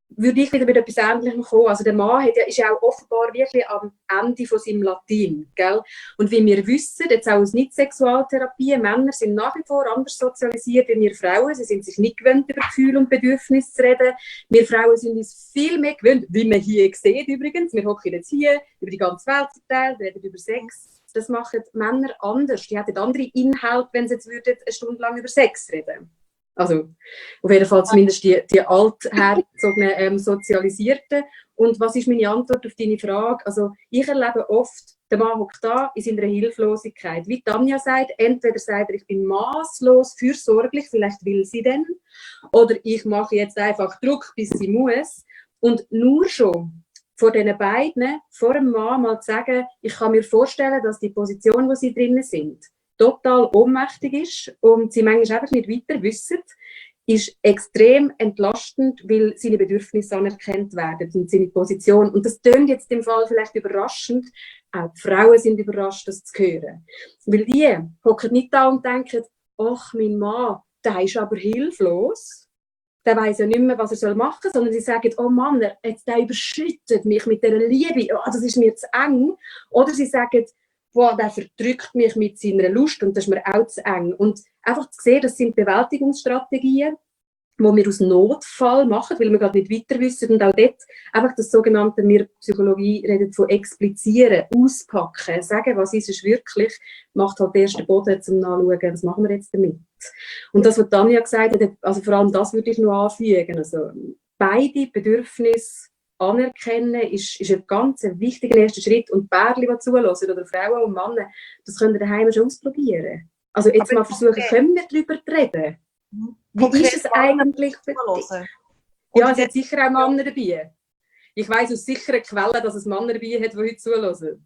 würde ich wieder mit etwas Ähnlichem kommen. Also der Mann hat ja, ist ja auch offenbar wirklich am Ende von seinem Latin. Gell? Und wie wir wissen, jetzt auch aus Nicht-Sexualtherapie, Männer sind nach wie vor anders sozialisiert wie wir Frauen. Sie sind sich nicht gewöhnt, über Gefühle und Bedürfnisse zu reden. Wir Frauen sind uns viel mehr gewöhnt, wie man hier sieht übrigens. Wir hocken jetzt hier, über die ganze Welt verteilt, reden über Sex. Das machen Männer anders. Die hätten andere Inhalte, wenn sie jetzt würden, eine Stunde lang über Sex reden. Also auf jeden Fall zumindest die, die altherzogenen ähm, Sozialisierten. Und was ist meine Antwort auf deine Frage? Also ich erlebe oft, der Mann hockt da in seiner Hilflosigkeit. Wie Tanja sagt, entweder sagt er, ich bin maßlos fürsorglich, vielleicht will sie denn, oder ich mache jetzt einfach Druck, bis sie muss. Und nur schon vor diesen beiden, vor dem Mann mal zu sagen, ich kann mir vorstellen, dass die Position, wo sie drinnen sind, total ohnmächtig ist und sie manchmal einfach nicht weiter wissen, ist extrem entlastend, weil seine Bedürfnisse anerkannt werden und seine Position. Und das tönt jetzt im Fall vielleicht überraschend, auch die Frauen sind überrascht, das zu hören. Weil die hocken nicht da und denken, ach, mein Mann, der ist aber hilflos, der weiss ja nicht mehr, was er machen soll, sondern sie sagen, oh Mann, jetzt, der überschüttet mich mit dieser Liebe, oh, das ist mir zu eng. Oder sie sagen, boah, der verdrückt mich mit seiner Lust und das ist mir auch zu eng. Und einfach zu sehen, das sind Bewältigungsstrategien, die wir aus Notfall machen, weil wir gerade nicht weiter wissen. Und auch dort einfach das sogenannte, wir Psychologie redet von explizieren, auspacken, sagen, was ist es wirklich, macht halt erst den Boden, zum Nachschauen, was machen wir jetzt damit. Und das, was Tanja gesagt hat, also vor allem das würde ich noch anfügen. Also beide Bedürfnisse anerkennen ist, ist ein ganz wichtiger erster Schritt. Und Pärchen, die zuhören, oder Frauen und Männer, das können wir daheim schon ausprobieren. Also jetzt aber mal versuchen, okay. Können wir darüber reden? Wie okay, ist es eigentlich für dich? Ja, es hat sicher auch Männer dabei. Ich weiss aus sicheren Quellen, dass es Männer dabei hat, die heute zuhören.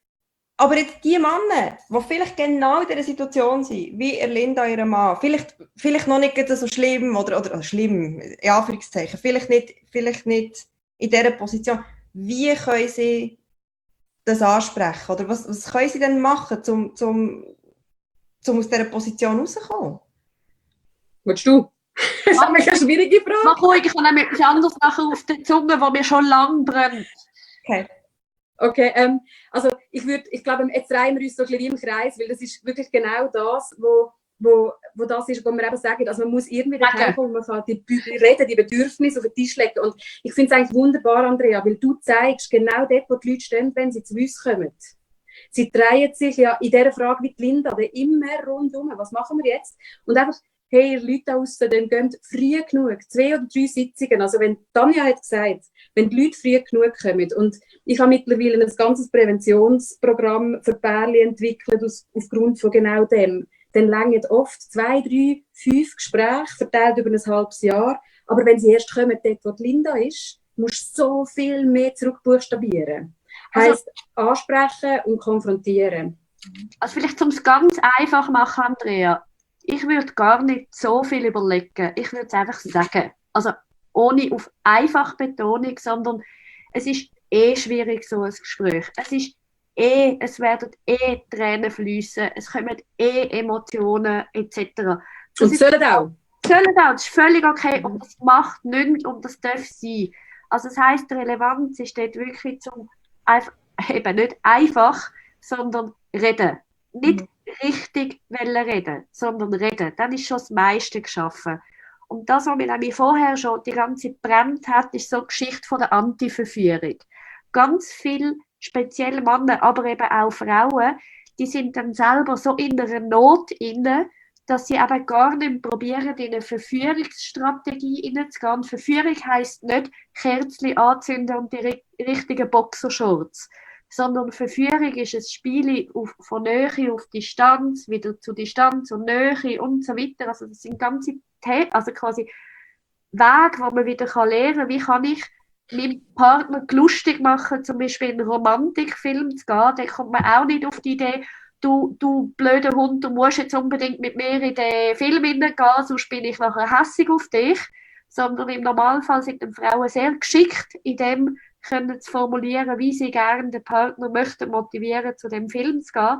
Aber jetzt die Männer, die vielleicht genau in dieser Situation sind, wie Erlinda, ihre Mann, vielleicht, vielleicht noch nicht so schlimm, oder, oder, oder schlimm, in Anführungszeichen, vielleicht nicht, vielleicht nicht in dieser Position, wie können sie das ansprechen? Oder was, was können sie denn machen, um, um, um aus dieser Position rauszukommen? Willst du? Das ist eine schwierige Frage. Mach ruhig, ich habe nämlich etwas anderes nachher auf der Zunge, die mir schon lange brennt. Okay. Okay, ähm, also ich würde, ich glaube, jetzt drehen wir uns so ein bisschen wie im Kreis, weil das ist wirklich genau das, wo, wo, wo das ist, wo wir eben sagen, also man muss irgendwie daheim kommen, man kann die reden, die Bedürfnisse auf den Tisch legen. Und ich finde es eigentlich wunderbar, Andrea, weil du zeigst genau dort, wo die Leute stehen, wenn sie zu uns kommen. Sie drehen sich ja in dieser Frage wie die Linda, immer rundum, was machen wir jetzt? Und einfach, hey, ihr Leute da draussen, dann geht früh genug, zwei oder drei Sitzungen. Also wenn Tanja hat gesagt, wenn die Leute früh genug kommen, und ich habe mittlerweile ein ganzes Präventionsprogramm für Pärchen entwickelt, aus, aufgrund von genau dem, dann reichen oft zwei, drei, fünf Gespräche, verteilt über ein halbes Jahr. Aber wenn sie erst kommen, dort, wo die Linda ist, musst du so viel mehr zurückbuchstabieren. Also, heisst, ansprechen und konfrontieren. Also vielleicht, um es ganz einfach machen, Andrea, ich würde gar nicht so viel überlegen. Ich würde es einfach sagen. Also ohne auf Einfachbetonung, sondern es ist eh schwierig, so ein Gespräch. Es ist eh, es werden eh Tränen fließen, es kommen eh Emotionen et cetera. Das und sollen auch? Sollen auch, das ist völlig okay. Und das macht nichts und das darf sein. Also das heisst, die Relevanz ist dort wirklich zum einfach, eben nicht einfach, sondern reden. Nicht mhm. richtig reden, sondern reden. Dann ist schon das meiste geschaffen. Und das, was mir nämlich vorher schon die ganze Zeit brennt hat, ist so die Geschichte von der Antiverführung. Ganz viele spezielle Männer, aber eben auch Frauen, die sind dann selber so in einer Not inne, dass sie eben gar nicht probieren, in eine Verführungsstrategie hineinzugehen. Verführung heisst nicht Kerzchen anzünden und die richtigen Boxershorts, sondern Verführung ist ein Spiel auf, von Nähe auf Distanz, wieder zu Distanz und Nähe und so weiter. Also das sind ganze The- also quasi Wege, wo man wieder lernen kann, wie kann ich meinem Partner lustig machen, zum Beispiel in einen Romantikfilm zu gehen. Da kommt man auch nicht auf die Idee, du, du blöder Hund, du musst jetzt unbedingt mit mir in den Film hineingehen, sonst bin ich nachher hässig auf dich. Sondern im Normalfall sind die Frauen sehr geschickt in dem, können zu formulieren, wie sie gerne den Partner möchten motivieren, zu dem Film zu gehen.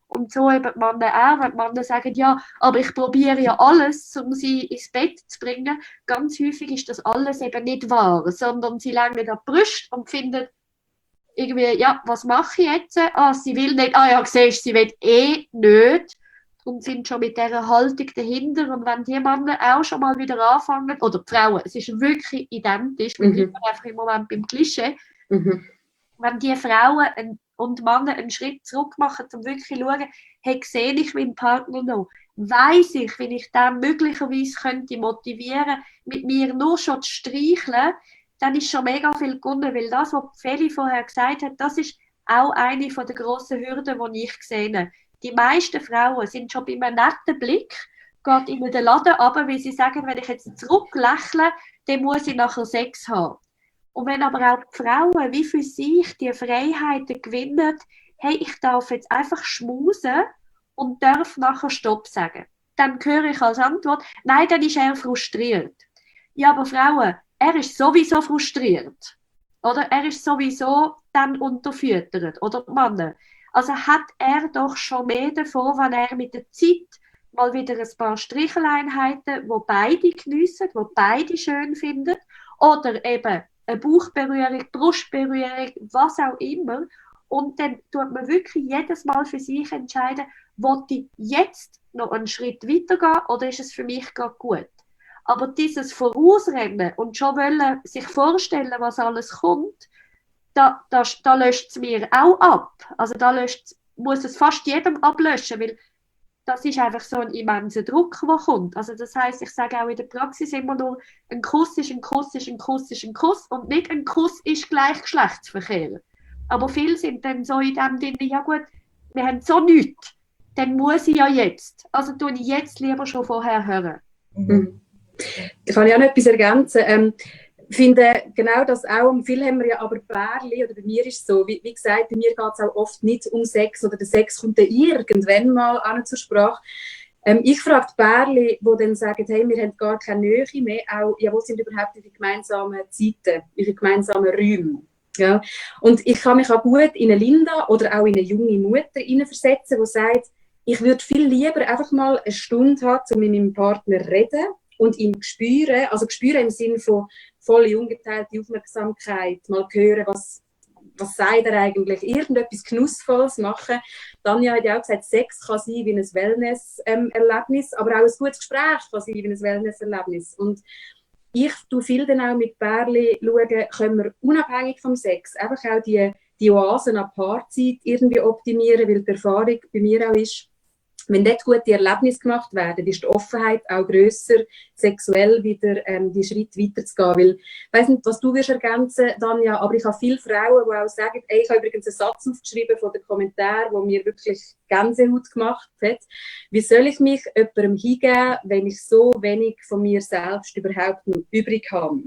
Und so eben die Männer auch, wenn die Männer sagen, ja, aber ich probiere ja alles, um sie ins Bett zu bringen. Ganz häufig ist das alles eben nicht wahr, sondern sie legen an die Brust und finden irgendwie, ja, was mache ich jetzt? Ah, sie will nicht, ah ja, siehst, sie will eh nicht. Und sind schon mit dieser Haltung dahinter. Und wenn die Männer auch schon mal wieder anfangen, oder die Frauen, es ist wirklich identisch, wir bleiben Mhm. einfach im Moment beim Klischee, Mhm. wenn die Frauen ein, und Männer einen Schritt zurück machen, um wirklich zu schauen, hey, sehe ich meinen Partner noch? Weiss ich, wie ich den möglicherweise könnte motivieren, mit mir nur schon zu streicheln, dann ist schon mega viel gewonnen, weil das, was Feli vorher gesagt hat, das ist auch eine der grossen Hürden, die ich sehe. Die meisten Frauen sind schon bei einem netten Blick, geht in den Laden runter, weil sie sagen, wenn ich jetzt zurücklächle, dann muss ich nachher Sex haben. Und wenn aber auch die Frauen wie für sich die Freiheiten gewinnen, hey, ich darf jetzt einfach schmusen und darf nachher Stopp sagen, dann höre ich als Antwort, nein, dann ist er frustriert. Ja, aber Frauen, er ist sowieso frustriert. Oder er ist sowieso dann unterfüttert. Oder die Männer. Also hat er doch schon mehr davon, wenn er mit der Zeit mal wieder ein paar Stricheleinheiten, wo beide geniessen, wo beide schön finden, oder eben eine Bauchberührung, Brustberührung, was auch immer. Und dann tut man wirklich jedes Mal für sich entscheiden, will ich jetzt noch einen Schritt weitergehen oder ist es für mich gerade gut? Aber dieses Vorausrennen und schon wollen, sich vorstellen, was alles kommt, da, da, da löscht es mir auch ab. Also da löscht, muss es fast jedem ablöschen, weil das ist einfach so ein immenser Druck, der kommt. Also das heisst, ich sage auch in der Praxis immer nur, ein Kuss ist ein Kuss ist ein Kuss ist ein Kuss und nicht ein Kuss ist gleich Geschlechtsverkehr. Aber viele sind dann so in dem Ding, ja gut, wir haben so nichts, dann muss ich ja jetzt. Also tue ich jetzt lieber schon vorher hören. Mhm. Ich kann ja auch noch etwas ergänzen. Ähm, Ich finde genau das auch, viel haben wir ja aber Pärchen, oder bei mir ist es so, wie, wie gesagt, bei mir geht es auch oft nicht um Sex, oder der Sex kommt dann irgendwann mal an zur Sprache. Ähm, ich frage die Pärchen, die dann sagen, hey, wir haben gar keine Nähe mehr, auch, ja, wo sind überhaupt ihre gemeinsamen Zeiten, ihre gemeinsamen Räume? Ja? Und ich kann mich auch gut in eine Linda oder auch in eine junge Mutter hineinversetzen, die sagt, ich würde viel lieber einfach mal eine Stunde haben, um mit meinem Partner zu reden und ihn zu spüren, also spüren im Sinne von volle, ungeteilte Aufmerksamkeit, mal hören, was, was sagt er eigentlich, irgendetwas Genussvolles machen. Tanja hat ja auch gesagt, Sex kann sein wie ein Wellness-Erlebnis, aber auch ein gutes Gespräch kann sein wie ein Wellness-Erlebnis. Und ich tue viel dann auch mit Pärchen schauen, können wir unabhängig vom Sex einfach auch die, die Oasen an Paarzeit irgendwie optimieren, weil die Erfahrung bei mir auch ist, wenn dort gute Erlebnisse gemacht werden, ist die Offenheit auch grösser, sexuell wieder ähm, die Schritte weiterzugehen. Weil, ich weiss nicht, was du wirst ergänzen, Tanja, aber ich habe viele Frauen, die auch sagen, ey, ich habe übrigens einen Satz aufgeschrieben von den Kommentaren, der mir wirklich Gänsehaut gemacht hat. Wie soll ich mich jemandem hingeben, wenn ich so wenig von mir selbst überhaupt noch übrig habe?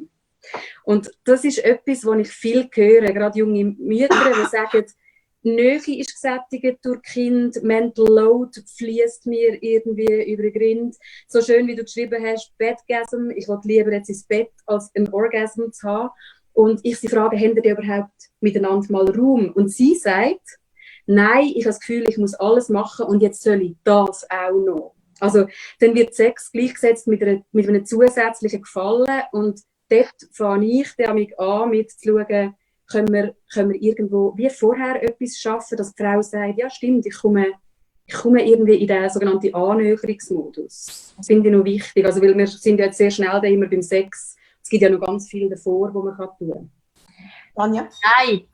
Und das ist etwas, was ich viel höre, gerade junge Mütter, die sagen, Nähe ist gesättigt durch Kind, Mental Load fließt mir irgendwie über den Grind. So schön, wie du geschrieben hast, Bedgasm, ich will lieber jetzt ins Bett, als einen Orgasm zu haben. Und ich sie frage, haben die überhaupt miteinander mal Raum? Und sie sagt, nein, ich habe das Gefühl, ich muss alles machen und jetzt soll ich das auch noch. Also dann wird Sex gleichgesetzt mit, einer, mit einem zusätzlichen Gefallen und dort fange ich damit an, mit zu schauen, Können wir, können wir irgendwo wie vorher etwas schaffen, dass die Frau sagt, ja stimmt, ich komme, ich komme irgendwie in den sogenannten Annäherungsmodus. Das finde ich noch wichtig, also, weil wir sind ja jetzt sehr schnell da immer beim Sex. Es gibt ja noch ganz viel davor, was man kann tun kann. Tanja? Nein.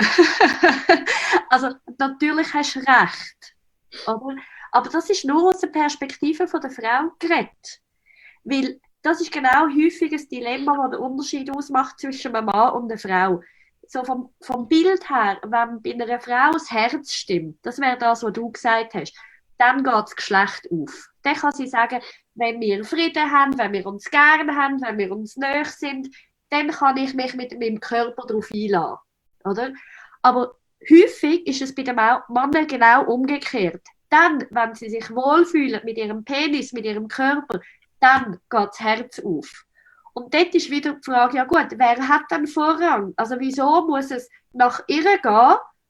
Also natürlich hast du recht. Oder? Aber das ist nur aus der Perspektive von der Frau geredet. Weil das ist genau häufig ein Dilemma, das den Unterschied ausmacht zwischen einem Mann und einer Frau. So vom, vom Bild her, wenn bei einer Frau das Herz stimmt, das wäre das, was du gesagt hast, dann geht das Geschlecht auf. Dann kann sie sagen, wenn wir Frieden haben, wenn wir uns gerne haben, wenn wir uns nahe sind, dann kann ich mich mit meinem Körper darauf einlassen. Oder? Aber häufig ist es bei den Männern genau umgekehrt. Dann, wenn sie sich wohlfühlen mit ihrem Penis, mit ihrem Körper, dann geht das Herz auf. Und dort ist wieder die Frage, ja gut, wer hat dann Vorrang? Also wieso muss es nach ihr gehen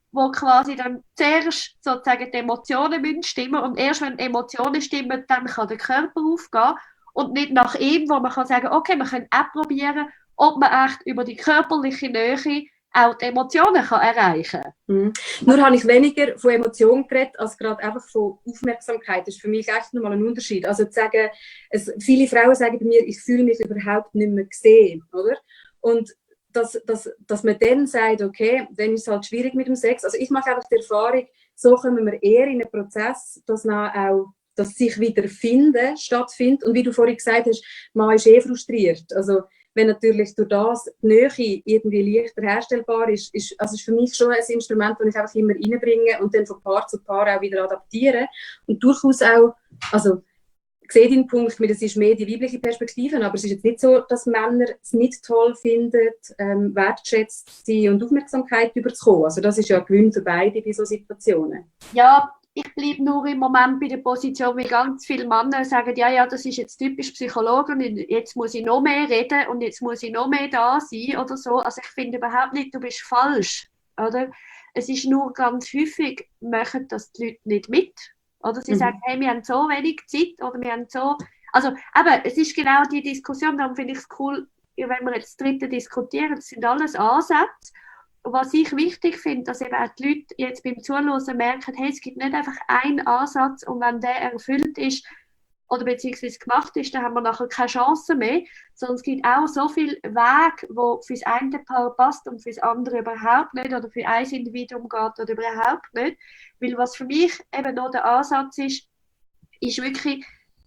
wo quasi dann zuerst sozusagen die Emotionen müssen stimmen und erst wenn die Emotionen stimmen, dann kann der Körper aufgehen und nicht nach ihm, wo man kann sagen, okay, wir können auch probieren, ob man echt über die körperliche Nähe auch die Emotionen kann erreichen kann. Mhm. Nur habe ich weniger von Emotionen geredet, als gerade einfach von Aufmerksamkeit. Das ist für mich echt nochmal ein Unterschied. Also zu sagen, es, viele Frauen sagen bei mir, ich fühle mich überhaupt nicht mehr gesehen, oder? Und dass, dass, dass man dann sagt, okay, dann ist es halt schwierig mit dem Sex. Also ich mache einfach die Erfahrung, so kommen wir eher in einen Prozess, dass dann auch das sich wieder finden stattfindet. Und wie du vorhin gesagt hast, man ist eh frustriert. Also wenn natürlich durch das die Nähe irgendwie leichter herstellbar ist, ist, also ist für mich schon ein Instrument, das ich einfach immer reinbringe und dann von Paar zu Paar auch wieder adaptiere. Und durchaus auch, also ich sehe den Punkt, das ist mehr die weibliche Perspektive, aber es ist jetzt nicht so, dass Männer es nicht toll finden, ähm, wertschätzt sie und Aufmerksamkeit überzukommen. Also das ist ja ein Gewinn für beide bei solchen Situationen. Ja, ich bleibe nur im Moment bei der Position, wie ganz viele Männer sagen, ja, ja, das ist jetzt typisch Psychologe und jetzt muss ich noch mehr reden und jetzt muss ich noch mehr da sein oder so. Also ich finde überhaupt nicht, du bist falsch, oder? Es ist nur ganz häufig, machen das die Leute nicht mit. Oder sie mhm. sagen, hey, wir haben so wenig Zeit oder wir haben so... Also, aber es ist genau die Diskussion, darum finde ich es cool, wenn wir jetzt das dritte diskutieren, das sind alles Ansätze. Und was ich wichtig finde, dass eben auch die Leute jetzt beim Zuhören merken, hey, es gibt nicht einfach einen Ansatz und wenn der erfüllt ist oder beziehungsweise gemacht ist, dann haben wir nachher keine Chance mehr, sondern es gibt auch so viele Wege, wo für das eine Paar passt und für das andere überhaupt nicht oder für ein Individuum geht oder überhaupt nicht. Weil was für mich eben noch der Ansatz ist, ist wirklich,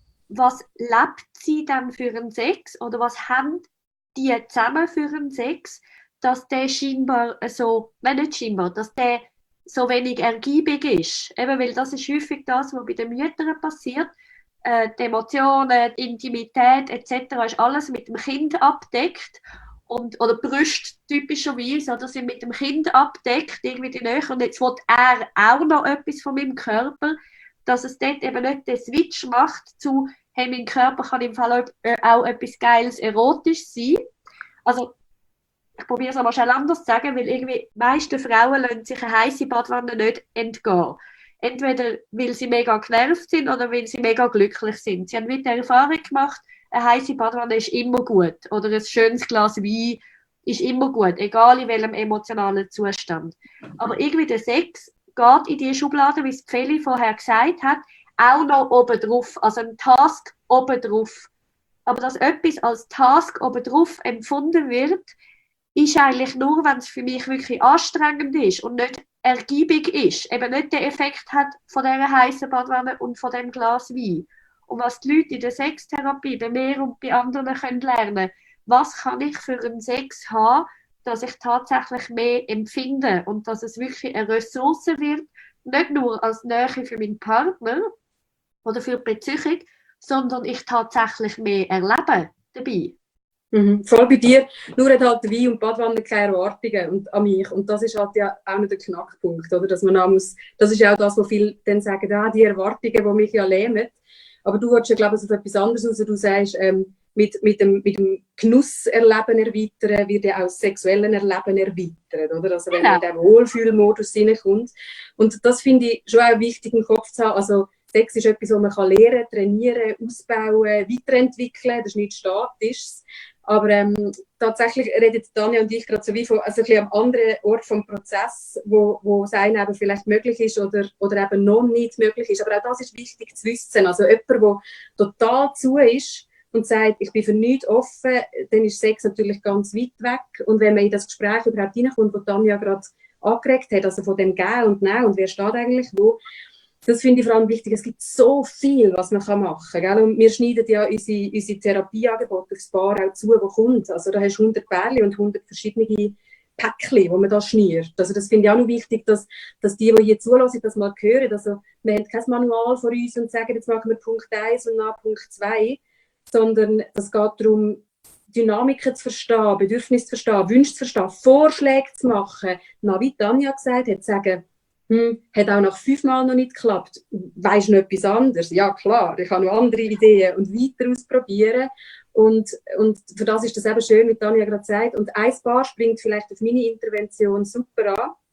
was lebt sie dann für einen Sex oder was haben die zusammen für einen Sex, dass der scheinbar so, nein, nicht scheinbar, dass der so wenig ergiebig ist. Eben, weil das ist häufig das, was bei den Müttern passiert. Äh, die Emotionen, die Intimität et cetera ist alles mit dem Kind abdeckt. Und, oder Brüste typischerweise, oder sind mit dem Kind abdeckt, irgendwie die Nähe. Und jetzt will er auch noch etwas von meinem Körper, dass es dort eben nicht den Switch macht zu, hey, mein Körper kann im Fall auch etwas Geiles, Erotisches sein. Also, ich probiere es aber schnell anders zu sagen, weil irgendwie die meisten Frauen lassen sich eine heisse Badwanne nicht entgehen. Entweder weil sie mega genervt sind oder weil sie mega glücklich sind. Sie haben wieder die Erfahrung gemacht, eine heisse Badwanne ist immer gut. Oder ein schönes Glas Wein ist immer gut, egal in welchem emotionalen Zustand. Aber irgendwie der Sex geht in die Schublade, wie es Feli vorher gesagt hat, auch noch obendrauf. Also ein Task obendrauf. Aber dass etwas als Task obendrauf empfunden wird, ist eigentlich nur, wenn es für mich wirklich anstrengend ist und nicht ergiebig ist, eben nicht den Effekt hat von dieser heißen Badwanne und von dem Glas Wein. Und was die Leute in der Sextherapie bei mir und bei anderen können lernen, was kann ich für einen Sex haben, dass ich tatsächlich mehr empfinde und dass es wirklich eine Ressource wird, nicht nur als Nähe für meinen Partner oder für die Beziehung, sondern ich tatsächlich mehr erlebe dabei. Mhm, voll bei dir, nur hat halt Wein und Badwanne keine Erwartungen und, an mich. Und das ist halt ja auch nicht der Knackpunkt, oder? Dass man auch muss, das ist ja auch das, wo viele dann sagen, ah, die Erwartungen, die mich ja lähmen. Aber du willst ja, glaube ich, auf etwas anderes raus. Du sagst, ähm, mit, mit, dem, mit dem Genusserleben erweitern, wird ja auch das sexuelle Erleben erweitert, oder? Also wenn genau. man in den Wohlfühlmodus hineinkommt. Und das finde ich schon auch wichtig im Kopf zu haben. Also Sex ist etwas, was man kann lernen, trainieren, ausbauen, weiterentwickeln. Das ist nichts Statisches. Aber ähm, tatsächlich redet Tanja und ich gerade so wie von also ein bisschen am anderen Ort vom Prozess, wo, wo es einem eben vielleicht möglich ist oder, oder eben noch nicht möglich ist. Aber auch das ist wichtig zu wissen. Also jemand, der total zu ist und sagt, ich bin für nichts offen, dann ist Sex natürlich ganz weit weg. Und wenn man in das Gespräch überhaupt hineinkommt, das Tanja gerade angeregt hat, also von dem Gehen und Nehmen und wer steht eigentlich wo, das finde ich vor allem wichtig. Es gibt so viel, was man machen kann. Gell? Und wir schneiden ja unsere, unsere Therapieangebote aufs Paar auch zu, wo kommt. Also da hast du hundert Pärchen und hundert verschiedene Päckchen, die man da schnürt. Also das finde ich auch noch wichtig, dass, dass die, die hier zulassen, das mal hören. Also wir haben kein Manual vor uns und sagen, jetzt machen wir Punkt eins und nach Punkt zwei, sondern es geht darum, Dynamiken zu verstehen, Bedürfnisse zu verstehen, Wünsche zu verstehen, Vorschläge zu machen. Na, wie Tanja gesagt hat, sagen, Hm, hat auch nach fünfmal noch nicht geklappt. Weisst du noch etwas anderes? Ja, klar, ich habe noch andere Ideen und weiter ausprobieren. Und, und für das ist das eben schön, wie Tanja gerade sagt. Und ein Paar springt vielleicht auf meine Intervention super an.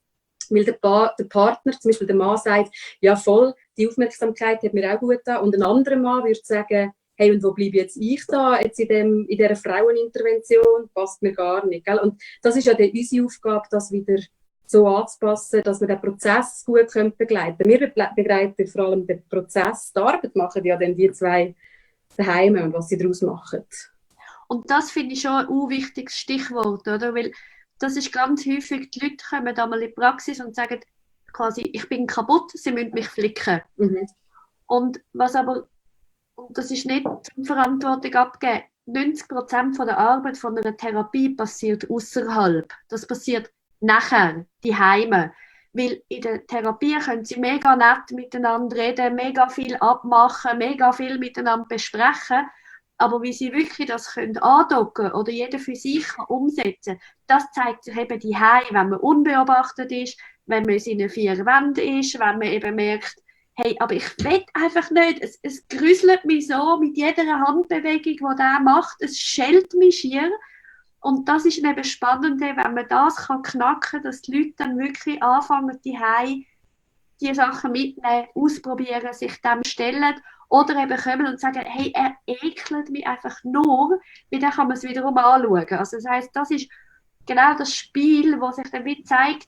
Weil der, pa- der Partner, zum Beispiel der Mann, sagt, ja voll, die Aufmerksamkeit hat mir auch gut getan. Und ein anderer Mann würde sagen, hey, und wo bleibe jetzt ich da, jetzt in, dem, in dieser Frauenintervention, passt mir gar nicht. Gell? Und das ist ja dann unsere Aufgabe, das wieder so anzupassen, dass wir den Prozess gut begleiten können. Wir begleiten vor allem den Prozess, die Arbeit machen ja dann die zwei daheim und was sie daraus machen. Und das finde ich schon ein wichtiges Stichwort, oder? Weil das ist ganz häufig, die Leute kommen da mal in die Praxis und sagen quasi, ich bin kaputt, sie müssen mich flicken. Mhm. Und was aber, und das ist nicht zur Verantwortung abgeben, neunzig Prozent von der Arbeit von einer Therapie passiert außerhalb. Das passiert nachher, die Heime. Weil in der Therapie können sie mega nett miteinander reden, mega viel abmachen, mega viel miteinander besprechen. Aber wie sie wirklich das können andocken oder jeder für sich kann umsetzen, das zeigt sich eben die Heim, wenn man unbeobachtet ist, wenn man in den vier Wänden ist, wenn man eben merkt, hey, aber ich will einfach nicht, es, es grüßelt mich so mit jeder Handbewegung, die der macht, es schellt mich schier. Und das ist eben spannend, wenn man das kann knacken kann, dass die Leute dann wirklich anfangen, die Heim die Sachen mitnehmen, ausprobieren, sich dem stellen oder eben kommen und sagen, hey, er ekelt mich einfach nur, weil dann kann man es wiederum anschauen. Also das heisst, das ist genau das Spiel, wo sich dann wie zeigt,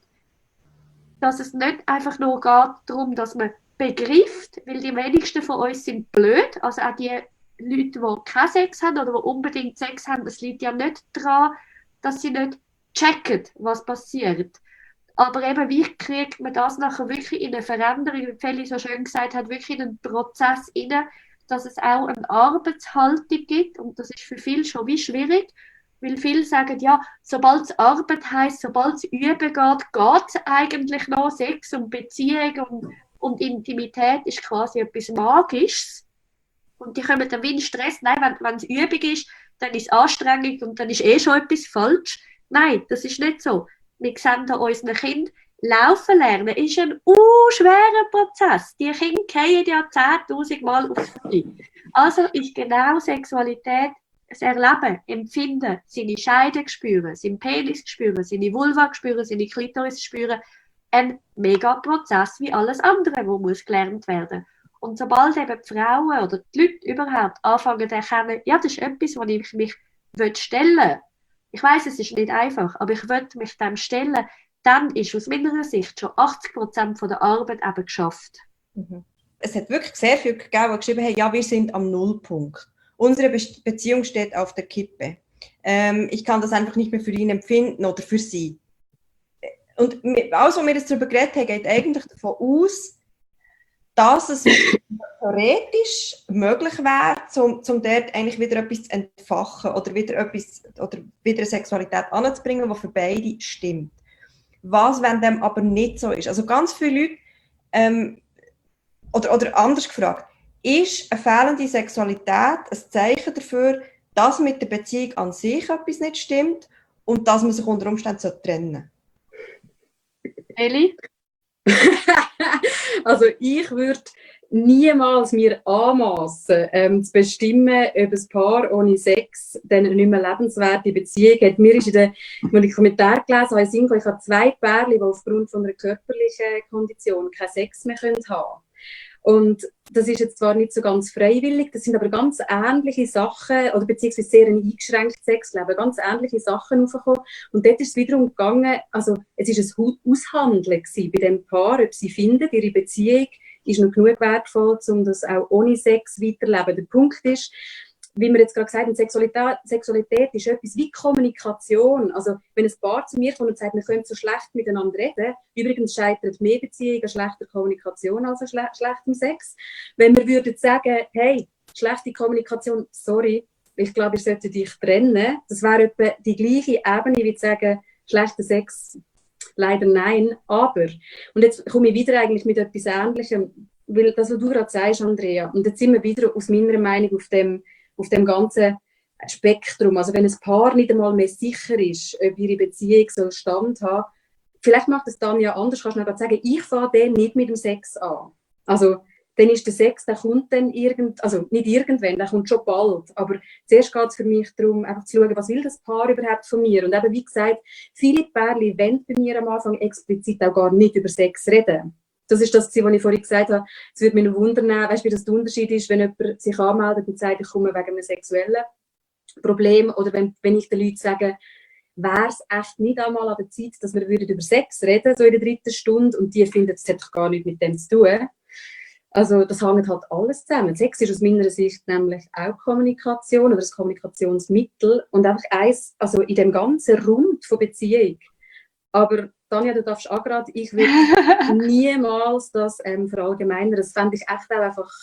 dass es nicht einfach nur geht darum, dass man begreift, weil die wenigsten von uns sind blöd, also auch die Leute, die keinen Sex haben oder die unbedingt Sex haben, das liegt ja nicht daran, dass sie nicht checken, was passiert. Aber eben, wie kriegt man das nachher wirklich in eine Veränderung, wie Feli so schön gesagt hat, wirklich in einen Prozess rein, dass es auch eine Arbeitshaltung gibt. Und das ist für viele schon wie schwierig, weil viele sagen, ja, sobald es Arbeit heisst, sobald es Üben geht, geht es eigentlich noch. Sex und Beziehung und, und Intimität ist quasi etwas Magisches. Und die kommen dann wie in Stress. Nein, wenn, wenn es Übung ist, dann ist es anstrengend und dann ist eh schon etwas falsch. Nein, das ist nicht so. Wir sehen da unseren Kindern, laufen lernen ist ein uh, schwerer Prozess. Die Kinder fallen ja zehntausend Mal aufs Knie. Also ist genau Sexualität das Erleben, Empfinden, seine Scheide spüren, seinen Penis spüren, seine Vulva spüren, seine Klitoris spüren, ein mega Prozess wie alles andere, das muss gelernt werden. Und sobald eben die Frauen oder die Leute überhaupt anfangen zu erkennen, ja, das ist etwas, wo ich mich stellen will. Ich weiss, es ist nicht einfach, aber ich will mich dem stellen, dann ist aus meiner Sicht schon achtzig Prozent von der Arbeit eben geschafft. Mhm. Es hat wirklich sehr viele gegeben, die geschrieben haben, ja, wir sind am Nullpunkt. Unsere Be- Beziehung steht auf der Kippe. Ähm, ich kann das einfach nicht mehr für ihn empfinden oder für sie. Und alles, was wir jetzt darüber geredet haben, geht eigentlich davon aus, dass es theoretisch möglich wäre, um, um dort eigentlich wieder etwas zu entfachen oder wieder, etwas, oder wieder eine Sexualität anzubringen, die für beide stimmt. Was, wenn dem aber nicht so ist? Also ganz viele Leute, ähm, oder, oder anders gefragt, ist eine fehlende Sexualität ein Zeichen dafür, dass mit der Beziehung an sich etwas nicht stimmt und dass man sich unter Umständen trennen sollte? Eli? Also ich würde niemals mir anmassen, ähm, zu bestimmen, ob ein Paar ohne Sex dann eine nicht mehr lebenswerte Beziehung hat. Mir ist in der, als ich den Kommentar gelesen habe, ich habe zwei Pärchen, die aufgrund von einer körperlichen Kondition keinen Sex mehr haben können. Und das ist jetzt zwar nicht so ganz freiwillig, das sind aber ganz ähnliche Sachen, oder beziehungsweise sehr ein eingeschränktes Sexleben, ganz ähnliche Sachen aufgekommen. Und dort ist es wiederum gegangen, also es ist ein Aushandeln gewesen bei dem Paar, ob sie finden, ihre Beziehung ist noch genug wertvoll, um das auch ohne Sex weiterleben. Der Punkt ist, wie wir jetzt gerade gesagt haben, Sexualität, Sexualität ist etwas wie Kommunikation. Also wenn ein Paar zu mir kommt und sagt, wir können so schlecht miteinander reden, übrigens scheitert mehr Beziehung an schlechter Kommunikation als an schle schlechtem Sex. Wenn wir würden sagen, hey, schlechte Kommunikation, sorry, ich glaube, ihr solltet dich trennen, das wäre etwa die gleiche Ebene wie zu sagen, schlechter Sex, leider nein, aber. Und jetzt komme ich wieder eigentlich mit etwas Ähnlichem, weil das, was du gerade sagst, Andrea, und jetzt sind wir wieder aus meiner Meinung auf dem auf dem ganzen Spektrum. Also wenn ein Paar nicht einmal mehr sicher ist, ob ihre Beziehung soll Stand haben, vielleicht macht es dann ja anders, kannst du noch sagen, ich fange den nicht mit dem Sex an. Also dann ist der Sex, der kommt dann irgend, also nicht irgendwann, der kommt schon bald, aber zuerst geht es für mich darum, einfach zu schauen, was will das Paar überhaupt von mir? Und eben, wie gesagt, viele Pärchen wollen bei mir am Anfang explizit auch gar nicht über Sex reden. Das ist das, was ich vorhin gesagt habe. Es würde mich noch wundern, weißt du, wie das der Unterschied ist, wenn jemand sich anmeldet und sagt, ich komme wegen einem sexuellen Problem, oder wenn, wenn ich den Leuten sage, wäre es echt nicht einmal an der Zeit, dass wir über Sex reden, so in der dritten Stunde, und die finden, das hat doch gar nichts mit dem zu tun. Also das hängt halt alles zusammen. Sex ist aus meiner Sicht nämlich auch Kommunikation oder ein Kommunikationsmittel und einfach eins, also in dem ganzen Rund von Beziehung. Aber Tanja, du darfst auch gerade, ich würde niemals das ähm, verallgemeinern. Das fände ich echt auch einfach,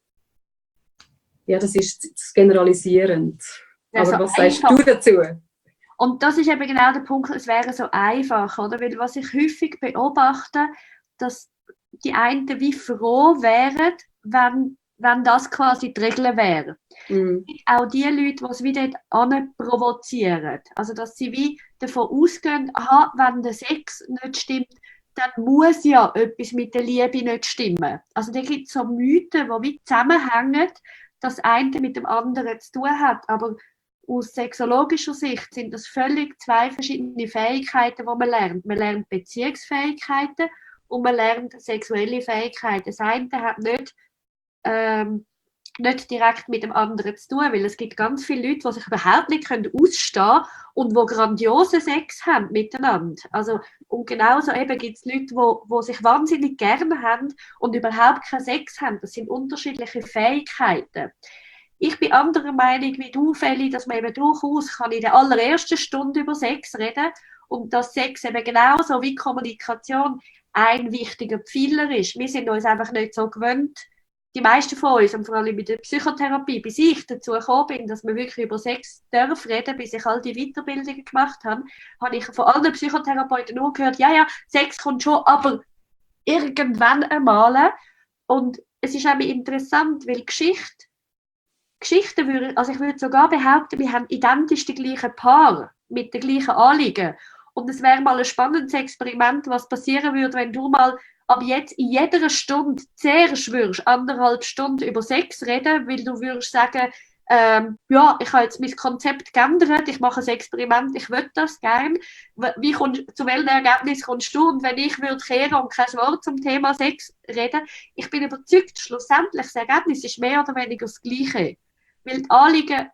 ja, das ist generalisierend. Aber ja, so was sagst du dazu? Und das ist eben genau der Punkt, es wäre so einfach, oder? Weil was ich häufig beobachte, dass die einen wie froh wären, wenn, wenn das quasi die Regel wäre. Mhm. Auch die Leute, die es wie dort provozieren. Also, dass sie wie davon ausgehen, aha, wenn der Sex nicht stimmt, dann muss ja etwas mit der Liebe nicht stimmen. Also, da gibt es so Mythen, die wie zusammenhängen, dass das eine mit dem anderen zu tun hat. Aber aus sexologischer Sicht sind das völlig zwei verschiedene Fähigkeiten, die man lernt. Man lernt Beziehungsfähigkeiten und man lernt sexuelle Fähigkeiten. Das eine hat nicht, ähm, nicht direkt mit dem anderen zu tun, weil es gibt ganz viele Leute, die sich überhaupt nicht ausstehen können und die grandiosen Sex haben miteinander. Also, und genauso eben gibt es Leute, die, die sich wahnsinnig gerne haben und überhaupt keinen Sex haben. Das sind unterschiedliche Fähigkeiten. Ich bin anderer Meinung wie du, Feli, dass man eben durchaus kann in der allerersten Stunde über Sex reden und dass Sex eben genauso wie Kommunikation ein wichtiger Pfeiler ist. Wir sind uns einfach nicht so gewöhnt, die meisten von uns, und vor allem mit der Psychotherapie, bis ich dazu gekommen bin, dass wir wirklich über Sex dürfen reden, bis ich all die Weiterbildungen gemacht habe, habe ich von allen Psychotherapeuten nur gehört, ja, ja, Sex kommt schon, aber irgendwann einmal. Und es ist auch interessant, weil Geschichte, Geschichten würde, also ich würde sogar behaupten, wir haben identisch die gleichen Paare mit den gleichen Anliegen. Und es wäre mal ein spannendes Experiment, was passieren würde, wenn du mal ab jetzt in jeder Stunde zuerst würdest anderthalb Stunden über Sex reden, weil du würdest sagen, ähm, ja, ich habe jetzt mein Konzept geändert, ich mache ein Experiment, ich will das gerne. Wie kommst, zu welchem Ergebnis kommst du? Und wenn ich würde kehren und kein Wort zum Thema Sex reden, ich bin überzeugt, schlussendlich das Ergebnis ist mehr oder weniger das Gleiche. Weil die Anliegen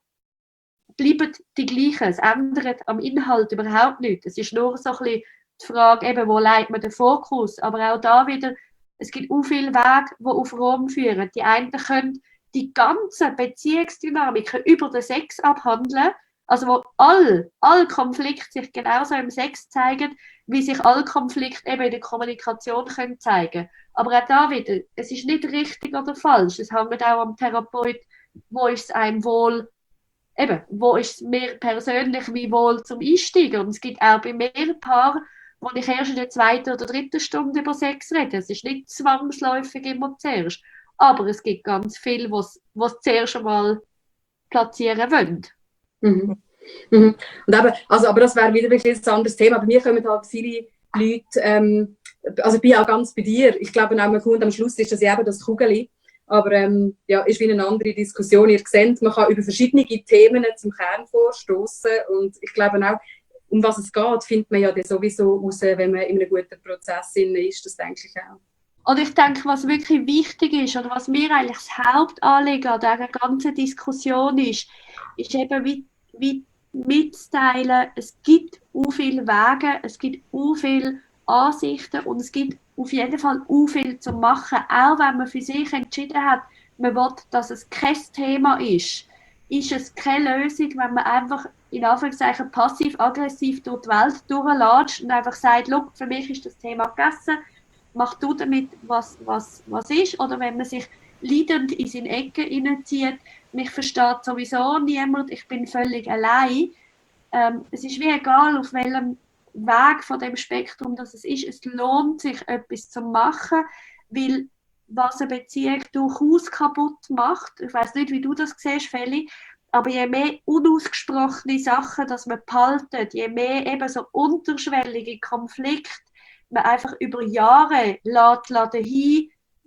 bleiben die gleichen. Es ändert am Inhalt überhaupt nichts. Es ist nur so ein bisschen die Frage, eben, wo legt man den Fokus. Aber auch da wieder, es gibt auch viele Wege, die auf Rom führen. Die einen können die ganze Beziehungsdynamiken über den Sex abhandeln, also wo all, all Konflikte sich genauso im Sex zeigen, wie sich alle Konflikte eben in der Kommunikation können zeigen. Aber auch da wieder, es ist nicht richtig oder falsch. Es hängt auch am Therapeut, wo ist es einem wohl, eben, wo ist es mir persönlich wie wohl zum Einsteigen. Und es gibt auch bei mir ein paar, wo ich erst in der zweiten oder dritten Stunde über Sex rede. Es ist nicht zwangsläufig immer zuerst. Aber es gibt ganz viele, die es zuerst einmal platzieren wollen. Mhm. Mhm. Und eben, also, aber das wäre wieder ein anderes Thema. Bei mir kommen halt viele Leute, ähm, also ich bin auch ganz bei dir. Ich glaube, auch man kommt am Schluss ist das eben das Kugeli. Aber ähm, ja, ist wie eine andere Diskussion. Ihr seht, man kann über verschiedene Themen zum Kern vorstoßen. Und ich glaube auch, um was es geht, findet man ja dann sowieso raus, wenn man in einem guten Prozess ist. Das denke ich auch. Und ich denke, was wirklich wichtig ist, oder was mir eigentlich das Hauptanliegen an dieser ganzen Diskussion ist, ist eben wie, wie mitzuteilen, es gibt so viele Wege, es gibt so viele Ansichten und es gibt auf jeden Fall so viel zu machen, auch wenn man für sich entschieden hat, man will, dass es kein Thema ist. Ist es keine Lösung, wenn man einfach in Anführungszeichen passiv-aggressiv durch die Welt durchlatscht und einfach sagt, look, für mich ist das Thema gegessen, mach du damit, was, was, was ist. Oder wenn man sich leidend in seine Ecke hineinzieht, mich versteht sowieso niemand, ich bin völlig allein. Ähm, es ist wie egal, auf welchem Weg von dem Spektrum das es ist. Es lohnt sich, etwas zu machen, weil was eine Beziehung durchaus kaputt macht, ich weiss nicht, wie du das siehst, Feli, aber je mehr unausgesprochene Sachen, dass man behaltet, je mehr eben so unterschwellige Konflikte man einfach über Jahre lässt, lässt hin,